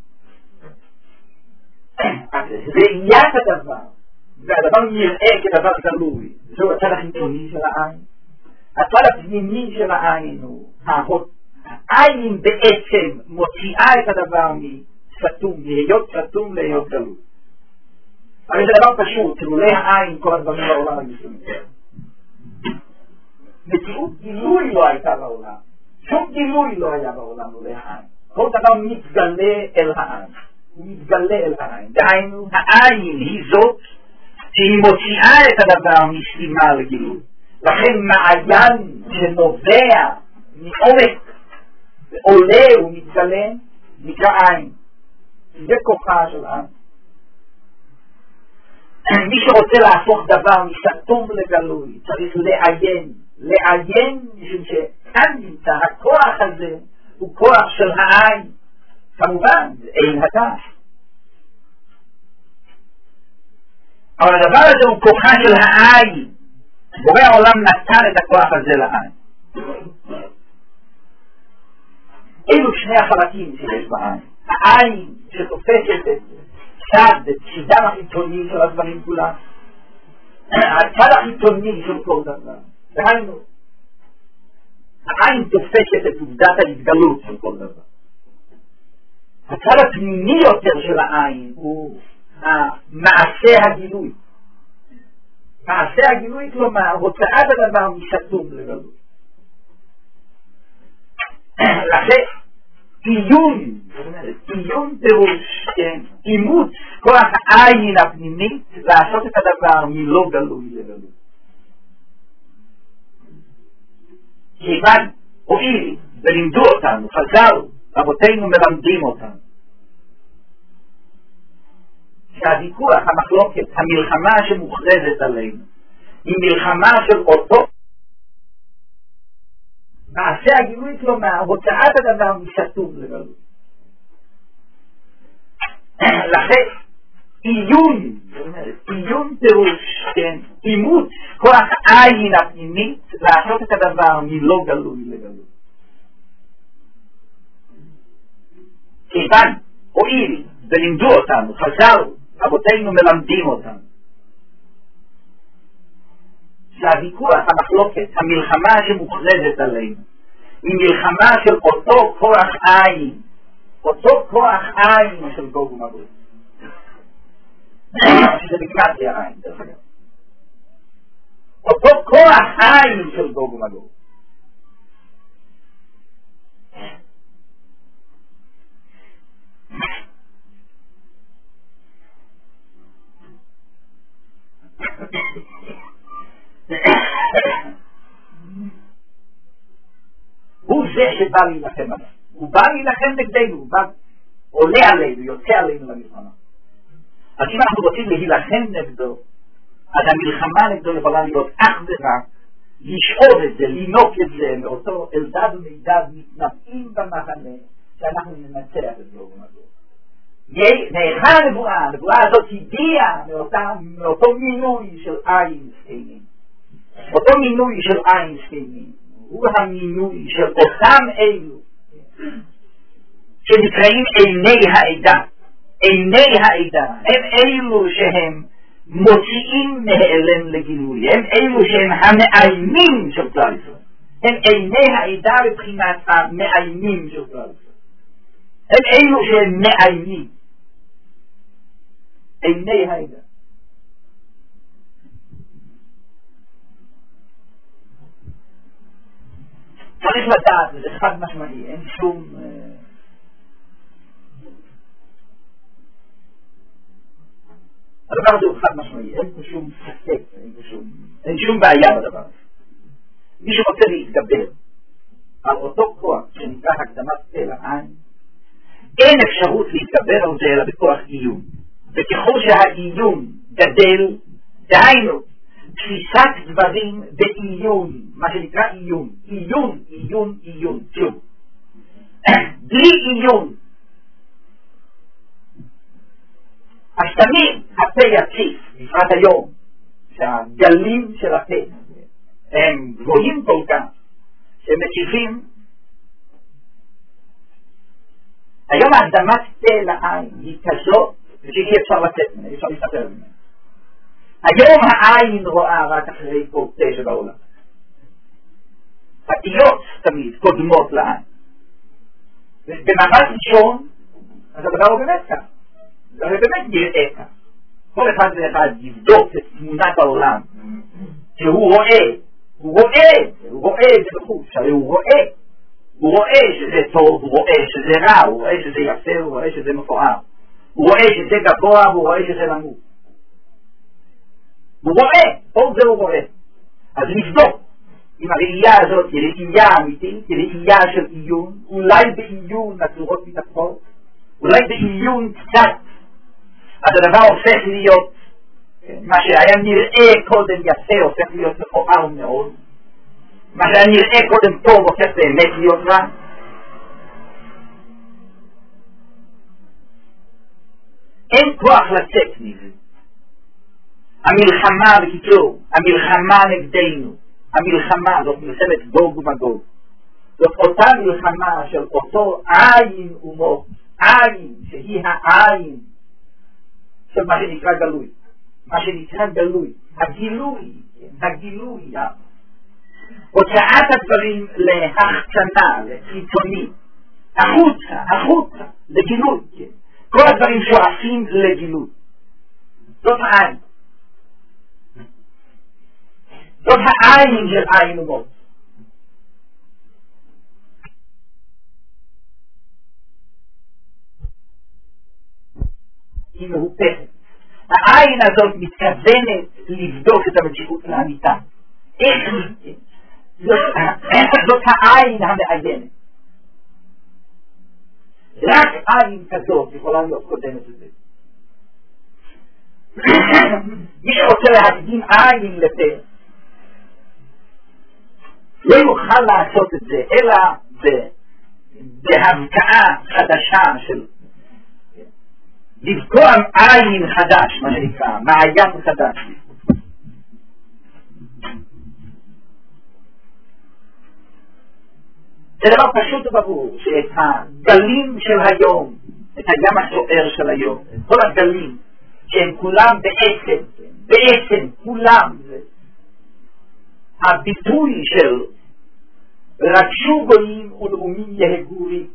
ראיית הדבר, והדבר נראה כדבר גלוי, זהו הצד החיצוני של העין. הצד הפנימי של העין הוא, העין בעצם מוציאה את הדבר מסתום, להיות סתום להיות גלוי. אבל זה דבר פשוט, לולא העין כל הדברים בעולם המסתומים. מציאות גילוי לא הייתה בעולם, שום גילוי לא היה בעולם לולא העין. כל דבר מתגלה אל העין. הוא מתגלה אל העין. דהיינו, העין היא זאת שהיא מוציאה את הדבר מסתימה לגילוי. לכן מעיין שנובע מעומק ועולה ומתגלה נקרא עין. זה כוחה של עין. מי שרוצה להפוך דבר מסתום לגלוי צריך לעיין. לעיין משום שכאן נמצא הכוח הזה הוא כוח של העין. כמובן, זה אין הדעת. אבל הדבר הזה הוא כוחה של העין. בורא העולם נתן את הכוח הזה לעין. אלו שני החלקים שיש בעין. העין שתופסת את צד, את צידם החיצוני של הדברים כולם. הצד החיצוני של כל דבר. דהיינו, העין תופסת את עובדת ההתגלות של כל דבר. הצד הפנימי יותר של העין הוא מעשה הגילוי. מעשה הגילוי כלומר הוצאת הדבר מסתום לגלות. לכן עיון, עיון פירוש, אימוץ כוח העין הפנימית לעשות את הדבר מלא גלוי לגלות. כיוון הועיל ולימדו אותנו, חז"ל רבותינו מלמדים אותנו. שהוויכוח, המחלוקת, המלחמה שמוכרזת עלינו, היא מלחמה של אותו מעשה הגילוי כלומר, הוצאת הדבר מסתום לגלות. לכן, עיון, עיון פירוש, כן, אימוץ כוח העין הפנימית לעשות את הדבר מלא גלוי לגלות. כיוון הועיל ולימדו אותנו, חז"ל רבותינו מלמדים אותנו, שהוויכוח, המחלוקת, המלחמה שמוכרזת עלינו, היא מלחמה של אותו כוח עין, אותו כוח עין של גוג ומגוג. שזה בקמת העין, דרך אגב. אותו כוח עין של גוג ומגוג. הוא זה שבא להילחם עליו. הוא בא להילחם נגדנו, הוא בא, עולה עלינו, יוצא עלינו למלחמה. אז אם אנחנו רוצים להילחם נגדו, אז המלחמה נגדו יכולה להיות אך ורק לשאוב את זה, לינוק את זה מאותו אלדד ומידד מתנבאים במחנה שאנחנו ננצח את זה ומדור. נאכל הנבואה, הנבואה הזאת הגיעה מאותו מינוי של עין סכינים. אותו מינוי של עין סכינים הוא המינוי של אותם אלו שנקראים עיני העדה. עיני העדה, הם אלו שהם מוציאים מהיעלם לגילוי, הם אלו שהם המאיימים של כלל ישראל, הם עיני העדה מבחינת המאיימים של כלל ישראל, הם אלו שהם מאיימים, עיני העדה. צריך לדעת, זה חד משמעי, אין שום הדבר הזה הוא חד משמעי, אין פה שום ספק, אין פה שום, אין שום בעיה בדבר הזה. מי שרוצה להתגבר על אותו כוח שנקרא הקדמת פה לעין, אין אפשרות להתגבר על זה אלא בכוח עיון. וככל שהעיון גדל, דהיינו, תפיסת דברים בעיון, מה שנקרא עיון, עיון, עיון, עיון, שוב. בלי עיון, אז תמיד הפה יציף, בפרט היום, שהגלים של הפה הם גבוהים כל כך, שהם מציפים. היום ההקדמת פה לעין היא כזאת, שאי אפשר לצאת ממנה, אי אפשר להסתפר ממנה. היום העין רואה רק אחרי כל פה שבעולם. האיות תמיד קודמות לעין. ובמעמד ראשון, אז הדבר הוא באמת כך. זה באמת נראה כך. כל אחד ואחד יבדוק את תמונת העולם, שהוא רואה, הוא רואה, הוא רואה את זה בחוץ, הרי הוא רואה, הוא רואה שזה טוב, הוא רואה שזה רע, הוא רואה שזה יפה, הוא רואה שזה מפואר, הוא רואה שזה גבוה, הוא רואה שזה נמוך. הוא רואה, כל זה הוא רואה. אז נבדוק אם הראייה הזאת היא ראייה אמיתית, היא ראייה של עיון, אולי בעיון הצורות מתהפכות, אולי בעיון קצת, אז הדבר הופך להיות, מה שהיה נראה קודם יפה הופך להיות מכוער מאוד, מה שהיה נראה קודם טוב הופך באמת להיות רע. אין כוח לצאת מזה. המלחמה, בקיצור, המלחמה נגדנו, המלחמה זאת מלחמת גוג ומגוג, זאת אותה מלחמה של אותו עין ומות, עין שהיא העין של מה שנקרא גלוי, מה שנקרא גלוי, הגילוי, הגילוי, הוצאת הדברים להחצנה, לחיצוני, החוצה, החוצה, לגילוי, כל הדברים שואפים לגילוי, זאת העין. זאת העין של עין ומות. היא מהופכת. העין הזאת מתכוונת לבדוק את המציאות לאמיתה. איך היא? זאת העין המעיינת. רק עין כזאת יכולה להיות קודמת לזה. מי שרוצה להקדים עין לפה, לא יוכל לעשות את זה, אלא בהבקעה חדשה של לבקוע עין חדש, מה שנקרא, מעיין חדש. זה דבר פשוט וברור, שאת הגלים של היום, את הים הסוער של היום, כל הגלים, שהם כולם בעצם, בעצם כולם, הביטוי של רגשו גויים ולאומים יהגו לי.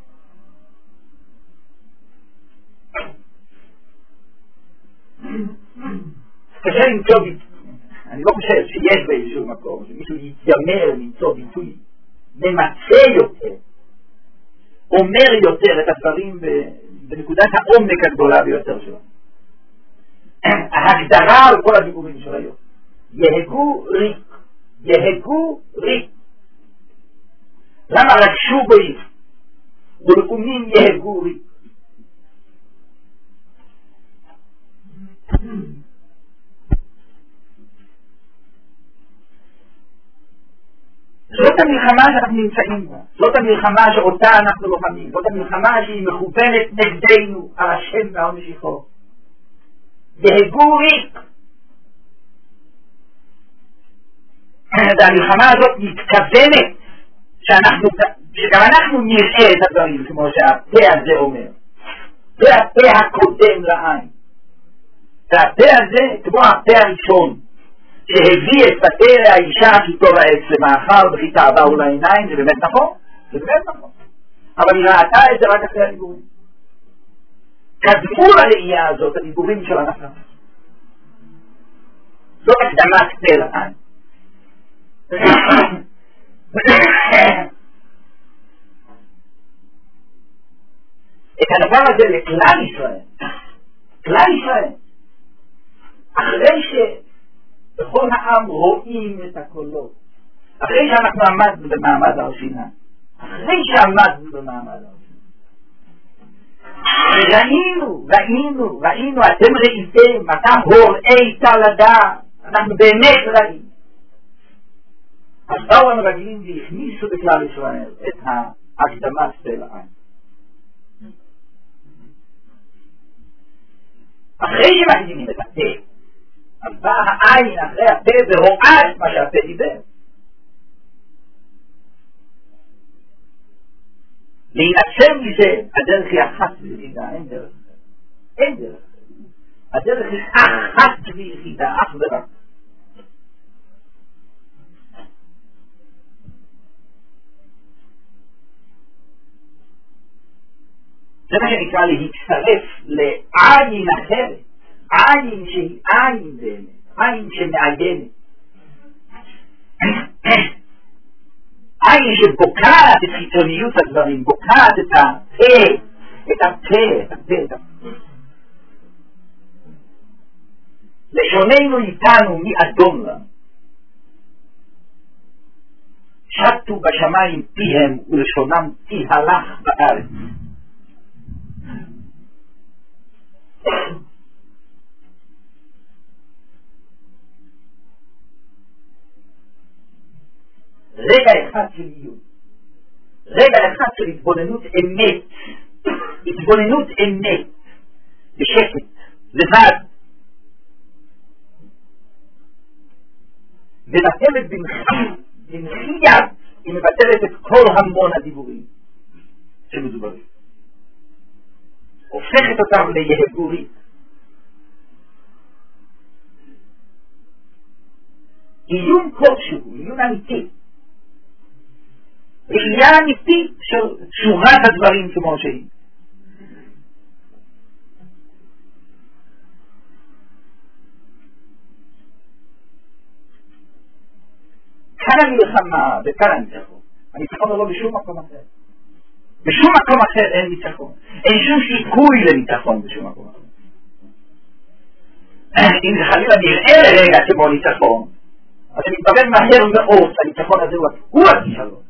קשה למצוא ביטוי, אני לא חושב שיש באיזשהו מקום שמישהו יתיימר למצוא ביטוי ממצא יותר, אומר יותר את הדברים בנקודת העומק הגדולה ביותר שלו. ההגדרה על כל הדיבורים של היום, יהגו ריק, יהגו ריק. למה רגשו גויים ולאומים יהגו ריק? זאת המלחמה שאנחנו נמצאים בה, זאת המלחמה שאותה אנחנו לוחמים, זאת המלחמה שהיא מכוונת נגדנו על השם ועל משיחו. יהגו ריק. המלחמה הזאת מתכוונת שאנחנו, שגם אנחנו נראה את הדברים כמו שהפה הזה אומר. זה הפה הקודם לעין. והפה הזה, כמו הפה הראשון, שהביא את פתר האישה כי טוב העץ למאכל וכי תאווה לעיניים, זה באמת נכון? זה באמת נכון. אבל היא ראתה את זה רק אחרי הדיבורים. קדמו לראייה הזאת הדיבורים של הנפל. זאת הקדמת פה לעין. את הדבר הזה לכלל ישראל, כלל ישראל, אחרי שבכל העם רואים את הקולות, אחרי שאנחנו עמדנו במעמד הר סיני, אחרי שעמדנו במעמד הר סיני, ראינו, ראינו, ראינו, אתם ראיתם, אתה הוראית לדעת, אנחנו באמת ראינו. אז באו המרגלים והכניסו בכלל ישראל את ההקדמת פה לעין. אחרי שמקדימים את הפה, אז באה העין אחרי הפה ורואה את מה שהפה דיבר. להינצל מזה, הדרך היא אחת ויחידה, אין דרך אחרת. אין דרך אחרת. הדרך היא אחת ויחידה, אך ורק. זה מה שנקרא להצטרף לעין אחרת, עין שהיא עין באמת, עין שמעגנת, עין שבוקעת את חיצוניות הדברים, בוקעת את הפה, את הפה, את הפה, את הפה. לשוננו איתנו מי אדום לנו. שטו בשמיים פיהם ולשונם פי הלך בארץ. רגע אחד של עיון, רגע אחד של התבוננות אמת, התבוננות אמת, בשקט, לבד, מבטלת במחי, במחי יד, היא מבטלת את כל המון הדיבורים שמדוברים. הופכת אותם ליהגורית. עיון כלשהו, עיון אמיתי. ראייה אמיתית של שורת הדברים כמו שהיא. כאן המלחמה וכאן הניצחון. הניצחון הוא לא בשום מקום אחר. בשום מקום אחר אין ניצחון. אין שום סיכוי לניצחון בשום מקום אחר. אם זה חלילה נראה לרגע כמו ניצחון, אז אני מתברר מהר מאוד שהניצחון הזה הוא הכישלון.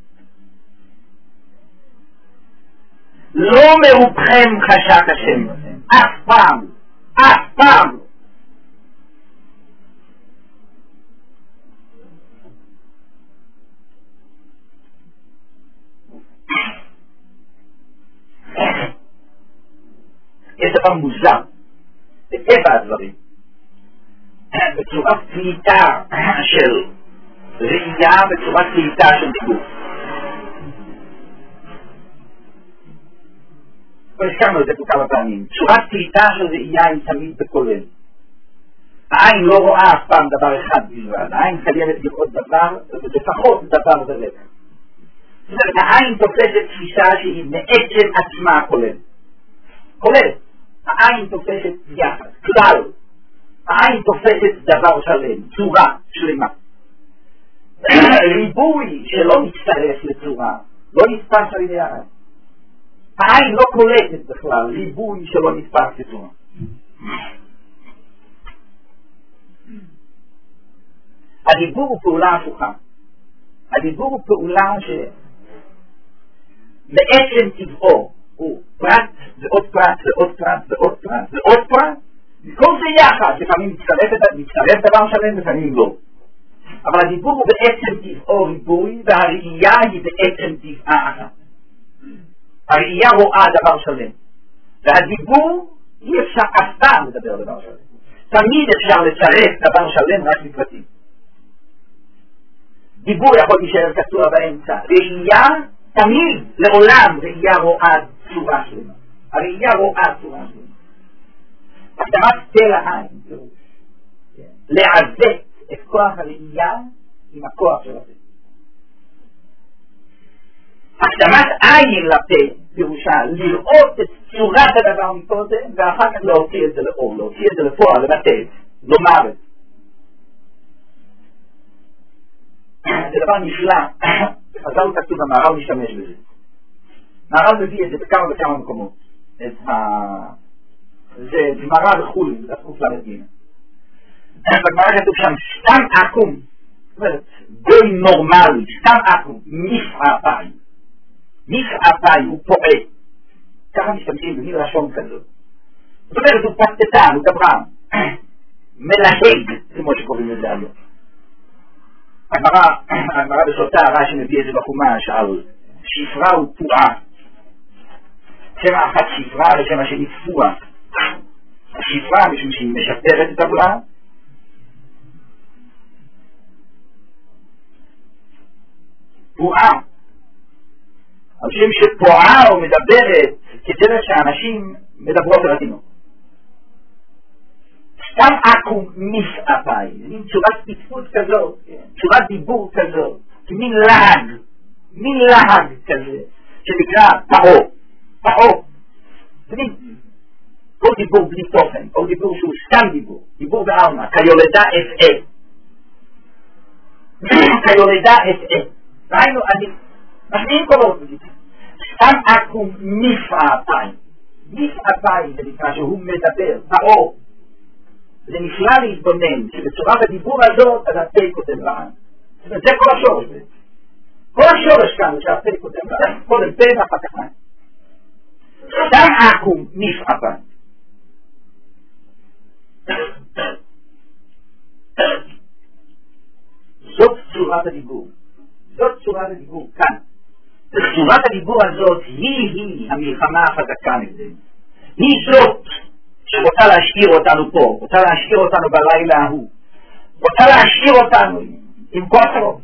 לא מרובכם חשק השם לכם. אף פעם. אף פעם. יש דבר מוזר בטבע הדברים, בצורת פליטה של ראייה, בצורת פליטה של דיבור. כבר הזכרנו את זה פה כמה פעמים. צורת פליטה של ראייה היא תמיד בכולל. העין לא רואה אף פעם דבר אחד בלבד, העין חייבת לראות דבר, לפחות דבר ורקע. זאת אומרת, העין תופסת תפיסה שהיא מעצם עצמה כולל. כולל. העין תופסת יחד, כלל. העין תופסת דבר שלם, צורה שלמה. ריבוי שלא מצטרף לצורה, לא נתפס על ידי העין. העין לא קולטת בכלל, ריבוי שלא נתפס לצורה. הדיבור הוא פעולה הפוכה. הדיבור הוא פעולה שבעצם טבעו הוא פרט ועוד פרט ועוד פרט ועוד פרט ועוד פרט. כל זה יחד, לפעמים מצטרף דבר שלם, לפעמים לא. אבל הדיבור הוא בעצם טבעו ריבוי, והראייה היא בעצם טבעה אחת. הראייה רואה דבר שלם. והדיבור אי אפשר אף פעם לדבר דבר שלם. תמיד אפשר לצרף דבר שלם רק לפרטים. דיבור יכול להישאר קטוע באמצע. ראייה, תמיד, לעולם, ראייה רואה צורה שלמה. הראייה רואה צורה זו. הקדמת פה לעין, לעוות את כוח הראייה עם הכוח של הפה. הקדמת עין לפה, פירושה לראות את צורת הדבר מקודם, ואחר כך להוציא את זה לאור, להוציא את זה לפועל, לבטא, לומר את זה. זה דבר נפלא, חז"ל כתוב, המהר"ל משתמש בזה. מהר"ל מביא את זה בכמה וכמה מקומות. את ה... זה גמרא וכולי, זה דפוק למדינה. בגמרא כתוב שם, סתם עקום, זאת אומרת, גוי נורמלי, סתם עקום, מפעפיים. מפעפיים, הוא פועל. ככה משתמשים במיל לשון כזאת. זאת אומרת, הוא פשטטן, הוא דברן. מלהג, כמו שקוראים לזה היום. הגמרא בסוטה, רש"י מביא את זה בחומש, על שפרה ופועה. שם אחת שפרה ושם השני פועה. השפרה משום שהיא משפרת את הבלעה. פועה. על שם שפועה או מדברת כדרך שאנשים מדברות על התינוק. סתם עקום מפעפיים, מין צורת התפות כזאת, צורת דיבור כזאת, מין להג, מין להג כזה, שנקרא פאו, פאו. זה מין, כל דיבור בלי תוכן, כל דיבור שהוא סתם דיבור, דיבור בעלמא, כיולדה אפעה. כיולדה אפעה. ראינו, אני, משמיעים קולות, סתם עקום מפעפיים. מפעפיים זה נקרא שהוא מדבר, פאו. זה נפלא להתבונן, שבצורת הדיבור הזאת, אז הפה קודם לעין. זה כל השורש. כל השורש כאן, שהפה קודם לעין, קודם פה ואחר כך עין. סתם עקום מפעפיים. זאת צורת הדיבור. זאת צורת הדיבור כאן. צורת הדיבור הזאת היא-היא המלחמה החזקה נגדנו. היא זאת שרוצה להשאיר אותנו פה, רוצה להשאיר אותנו בלילה ההוא, רוצה להשאיר אותנו עם כוח הרוב.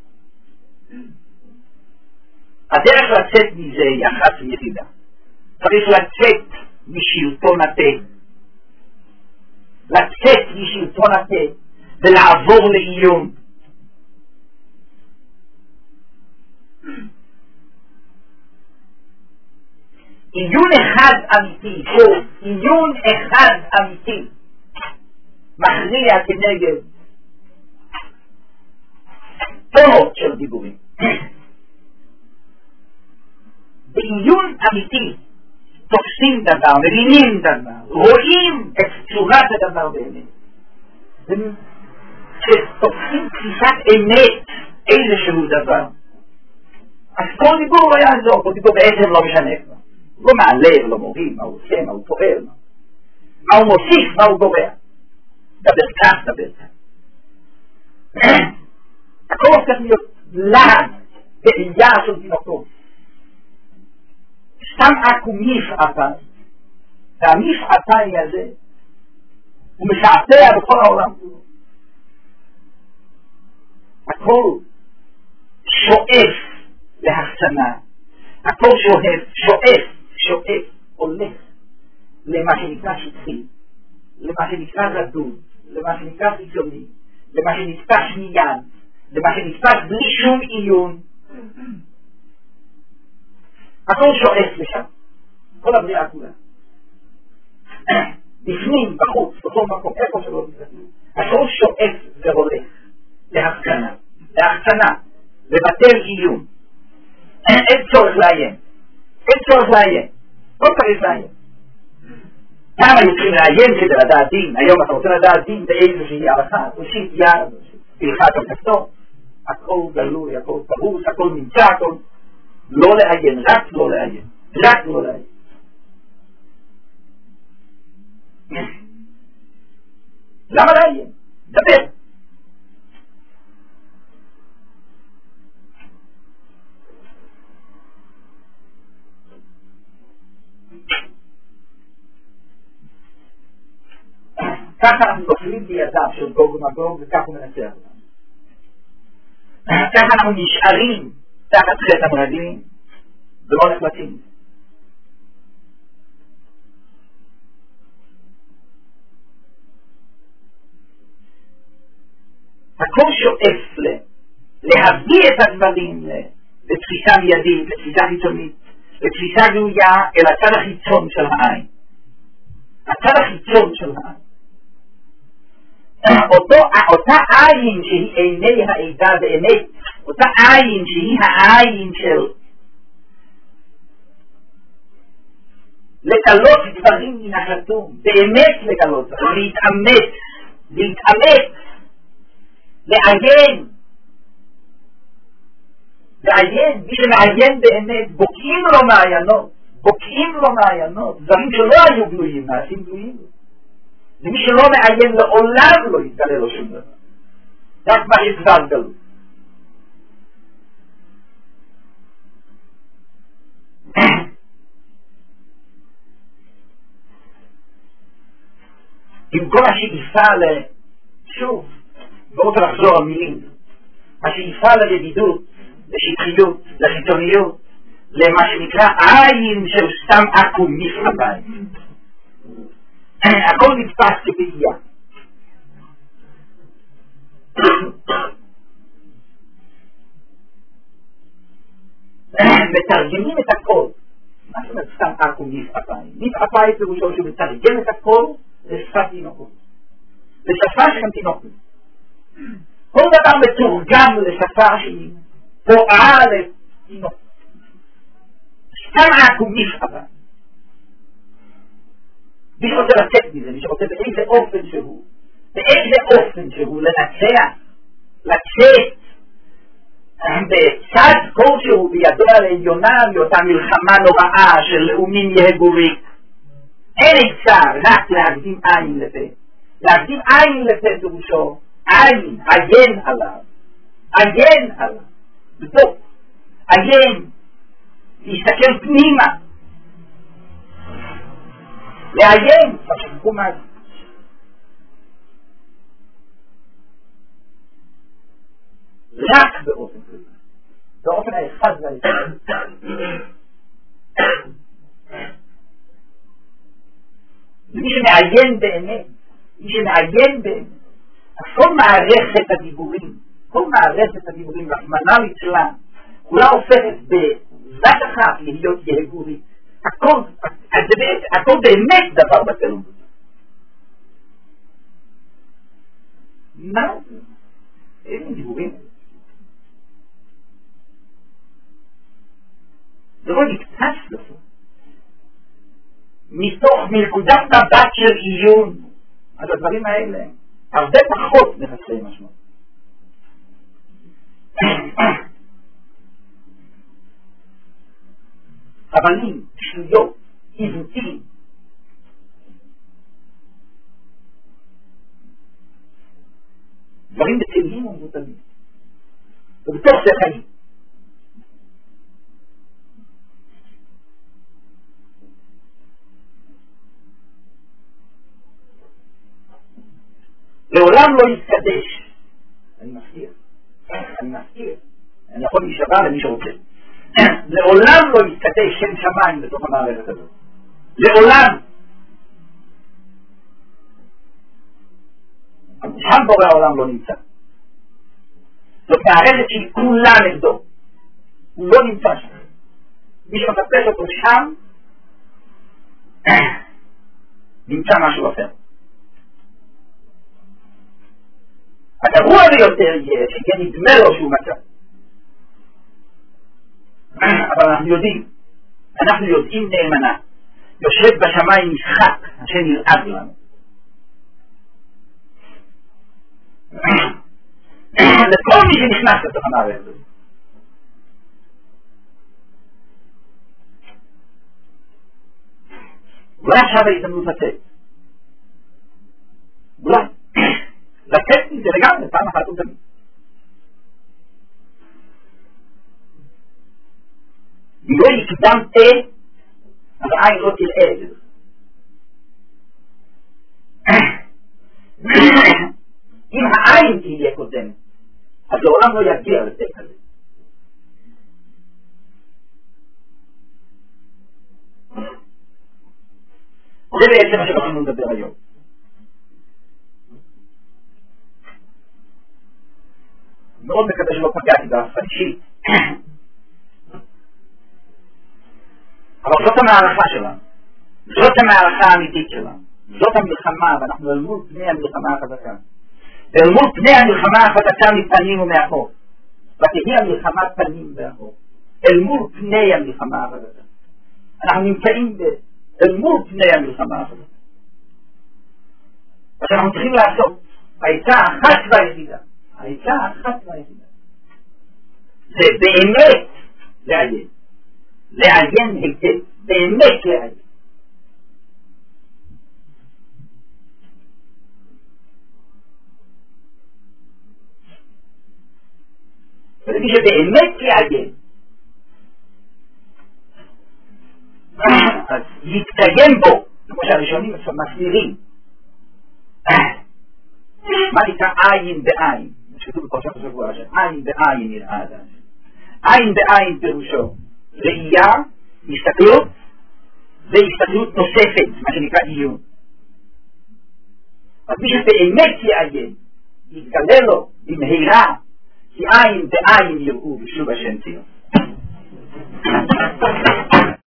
הדרך לצאת מזה היא אחת ויחידה. צריך לצאת משלטון הפה. לצאת משלטון הפה ולעבור לעיון. עיון אחד אמיתי, או עיון אחד אמיתי, מכריע כנגד טונות של דיבורים. בעיון אמיתי תופסים דבר, מבינים דבר, רואים את צורת הדבר באמת. כשתופסים תפיסת אמת איזשהו דבר, אז כל דיבור לא יעזור, כל דיבור בעצם לא משנה כבר. לא מעלה, לא מוריד, מה הוא עושה, מה הוא פועל, מה הוא מוסיף, מה הוא גורע. דבר כך, דבר כך. הכל הופך להיות לעד בעייה של תינוקות. סתם עקום מפעפיים, והמפעפיים הזה הוא משעתע בכל העולם. הכל שואף להחצנה, הכל שואף, שואף, שואף, הולך למה שנקרא שטחי, למה שנקרא רדוד, למה שנקרא חיצוני, למה שנתפס מיד, למה שנתפס בלי שום עיון. הכל שואף לשם, כל הבריאה כולה. בפנים, בחוץ, בכל מקום, איפה שלא תסתכלו. הכל שואף והולך להחצנה, להחצנה, לבטל עיון. אין צורך לעיין, אין צורך לעיין, לא צריך לעיין. פעם היו צריכים לעיין כדי לדעת דין, היום אתה רוצה לדעת דין באיזושהי הלכה, תושיט יד, תלחץ על כפתור, הכל גלוי, הכל פרוס, הכל נמצא, הכל לא לעיין, רק לא לעיין, רק לא לעיין. למה לעיין? דבר. ככה אנחנו נופלים בידיו של גוג ומגוג, וכך הוא מנצח אותנו. ככה אנחנו נשארים תחת חטא המרגלים ולא נחלטים. הכל שואף ל... להביא את הדברים לתפיסה מיידית, לתפיסה חיצונית, לתפיסה גלויה אל הצד החיצון של העין. הצד החיצון של העין. אותו, אותה עין שהיא עיני העדה באמת, אותה עין שהיא העין של לגלות דברים מן הכתוב, באמת לגלות, להתאמץ, להתאמץ, לעיין, לעיין, מי שמעיין באמת, בוקעים לו מעיינות, בוקעים לו מעיינות, דברים שלא היו גלויים, מעשים גלויים. ומי שלא מעיין לעולם לא יתגלה לו שום דבר. רק מה שכבר גלוי. במקום השאיפה ל... שוב, בואו רוצה לחזור על מילים. השאיפה לידידות, לשטחיות, לחיצוניות, למה שנקרא עין של סתם עקום מפעביים. הכל נתפס כבעיה. מתרגמים את הכל. מה זאת סתם עקום מפעביים? מפעביים פירושו שמתרגם את הכל לשפת תינוקות. לשפה של תינוקות. כל דבר מתורגם לשפה שהיא פועלה לתינוקות. סתם עקום מפעביים. מי שרוצה לצאת מזה, מי שרוצה באיזה אופן שהוא, באיזה אופן שהוא לנצח, לצאת בצד כלשהו בידו העליונה מאותה מלחמה נוראה של לאומים יהגורי. אין אפשר רק להקדים עין לפה. להקדים עין לפה פירושו, עין, עיין עליו, עיין עליו, בדוק, עיין, להסתכל פנימה, לעיין, תשכחו מה זה. רק באופן כזה, באופן האחד והאחד. מי שמעיין באמת, מי שמעיין באמת, כל מערכת הדיבורים, כל מערכת הדיבורים, רחמנא ליצלן, כולה הופכת בבת אחת להיות יהגורית. הכל, הכל באמת דבר בטלום. מה? איזה דיבורים? זה לא נקטס לזה. מתוך מנקודת מבט של עיון, אז הדברים האלה הרבה פחות מחסרי משמעות. חבלים, שטויות, עיוותים. דברים בטלים ומבוטלים. ובתוך זה חיים. לעולם לא יתקדש. אני מזכיר. אני מזכיר. אני יכול להישבע למי שרוצה. לעולם לא יתקדש שם שמיים בתוך המערכת הזאת. לעולם. שם בורא העולם לא נמצא. זאת מערכת שהיא כולה נגדו. הוא לא נמצא שם. מי שמחפש אותו שם, נמצא משהו אחר. הגרוע ביותר יהיה שכן נדמה לו שהוא מצא. אבל אנחנו יודעים, אנחנו יודעים נאמנה, יושב בשמיים משחק, השם נרעב לנו. לכל מי שנכנס לתוך המערכת הזאת. אולי עכשיו ההזדמנות לצאת. אולי. לצאת מזה לגמרי, פעם אחת ותמיד. אם לא יקדם פה, אז העין לא תראה את זה. אם העין תהיה קודם, אז לעולם לא יגיע לפה כזה. זה בעצם מה שבאנו לדבר היום. מאוד מקווה שלא פגעתי בהפסקה אישית. אבל זאת המערכה שלנו. זאת המערכה האמיתית שלנו. זאת המלחמה, ואנחנו אל מול פני המלחמה החזקה. ואל מול פני המלחמה החזקה מפנים ומאחור. ותהי המלחמה פנים ואחור. אל מול פני המלחמה החזקה. אנחנו נמצאים אל מול פני המלחמה החזקה. מה שאנחנו צריכים לעשות, העצה האחת והיחידה, העצה האחת והיחידה, זה באמת לעיין. לעיין היטב. באמת לעיין. ולמי שבאמת יעיין, אז יתקיים בו, כמו שהראשונים מסבירים, מה נקרא עין בעין, שכתוב בפרשת השבוע, עין בעין נראה אדם. עין בעין פירושו ראייה, הסתכלות, והסתכלות נוספת, מה שנקרא עיון. אז מי שבאמת יעיין, יתגלה לו במהירה, כי עין בעין יראו בשוב השם ציון.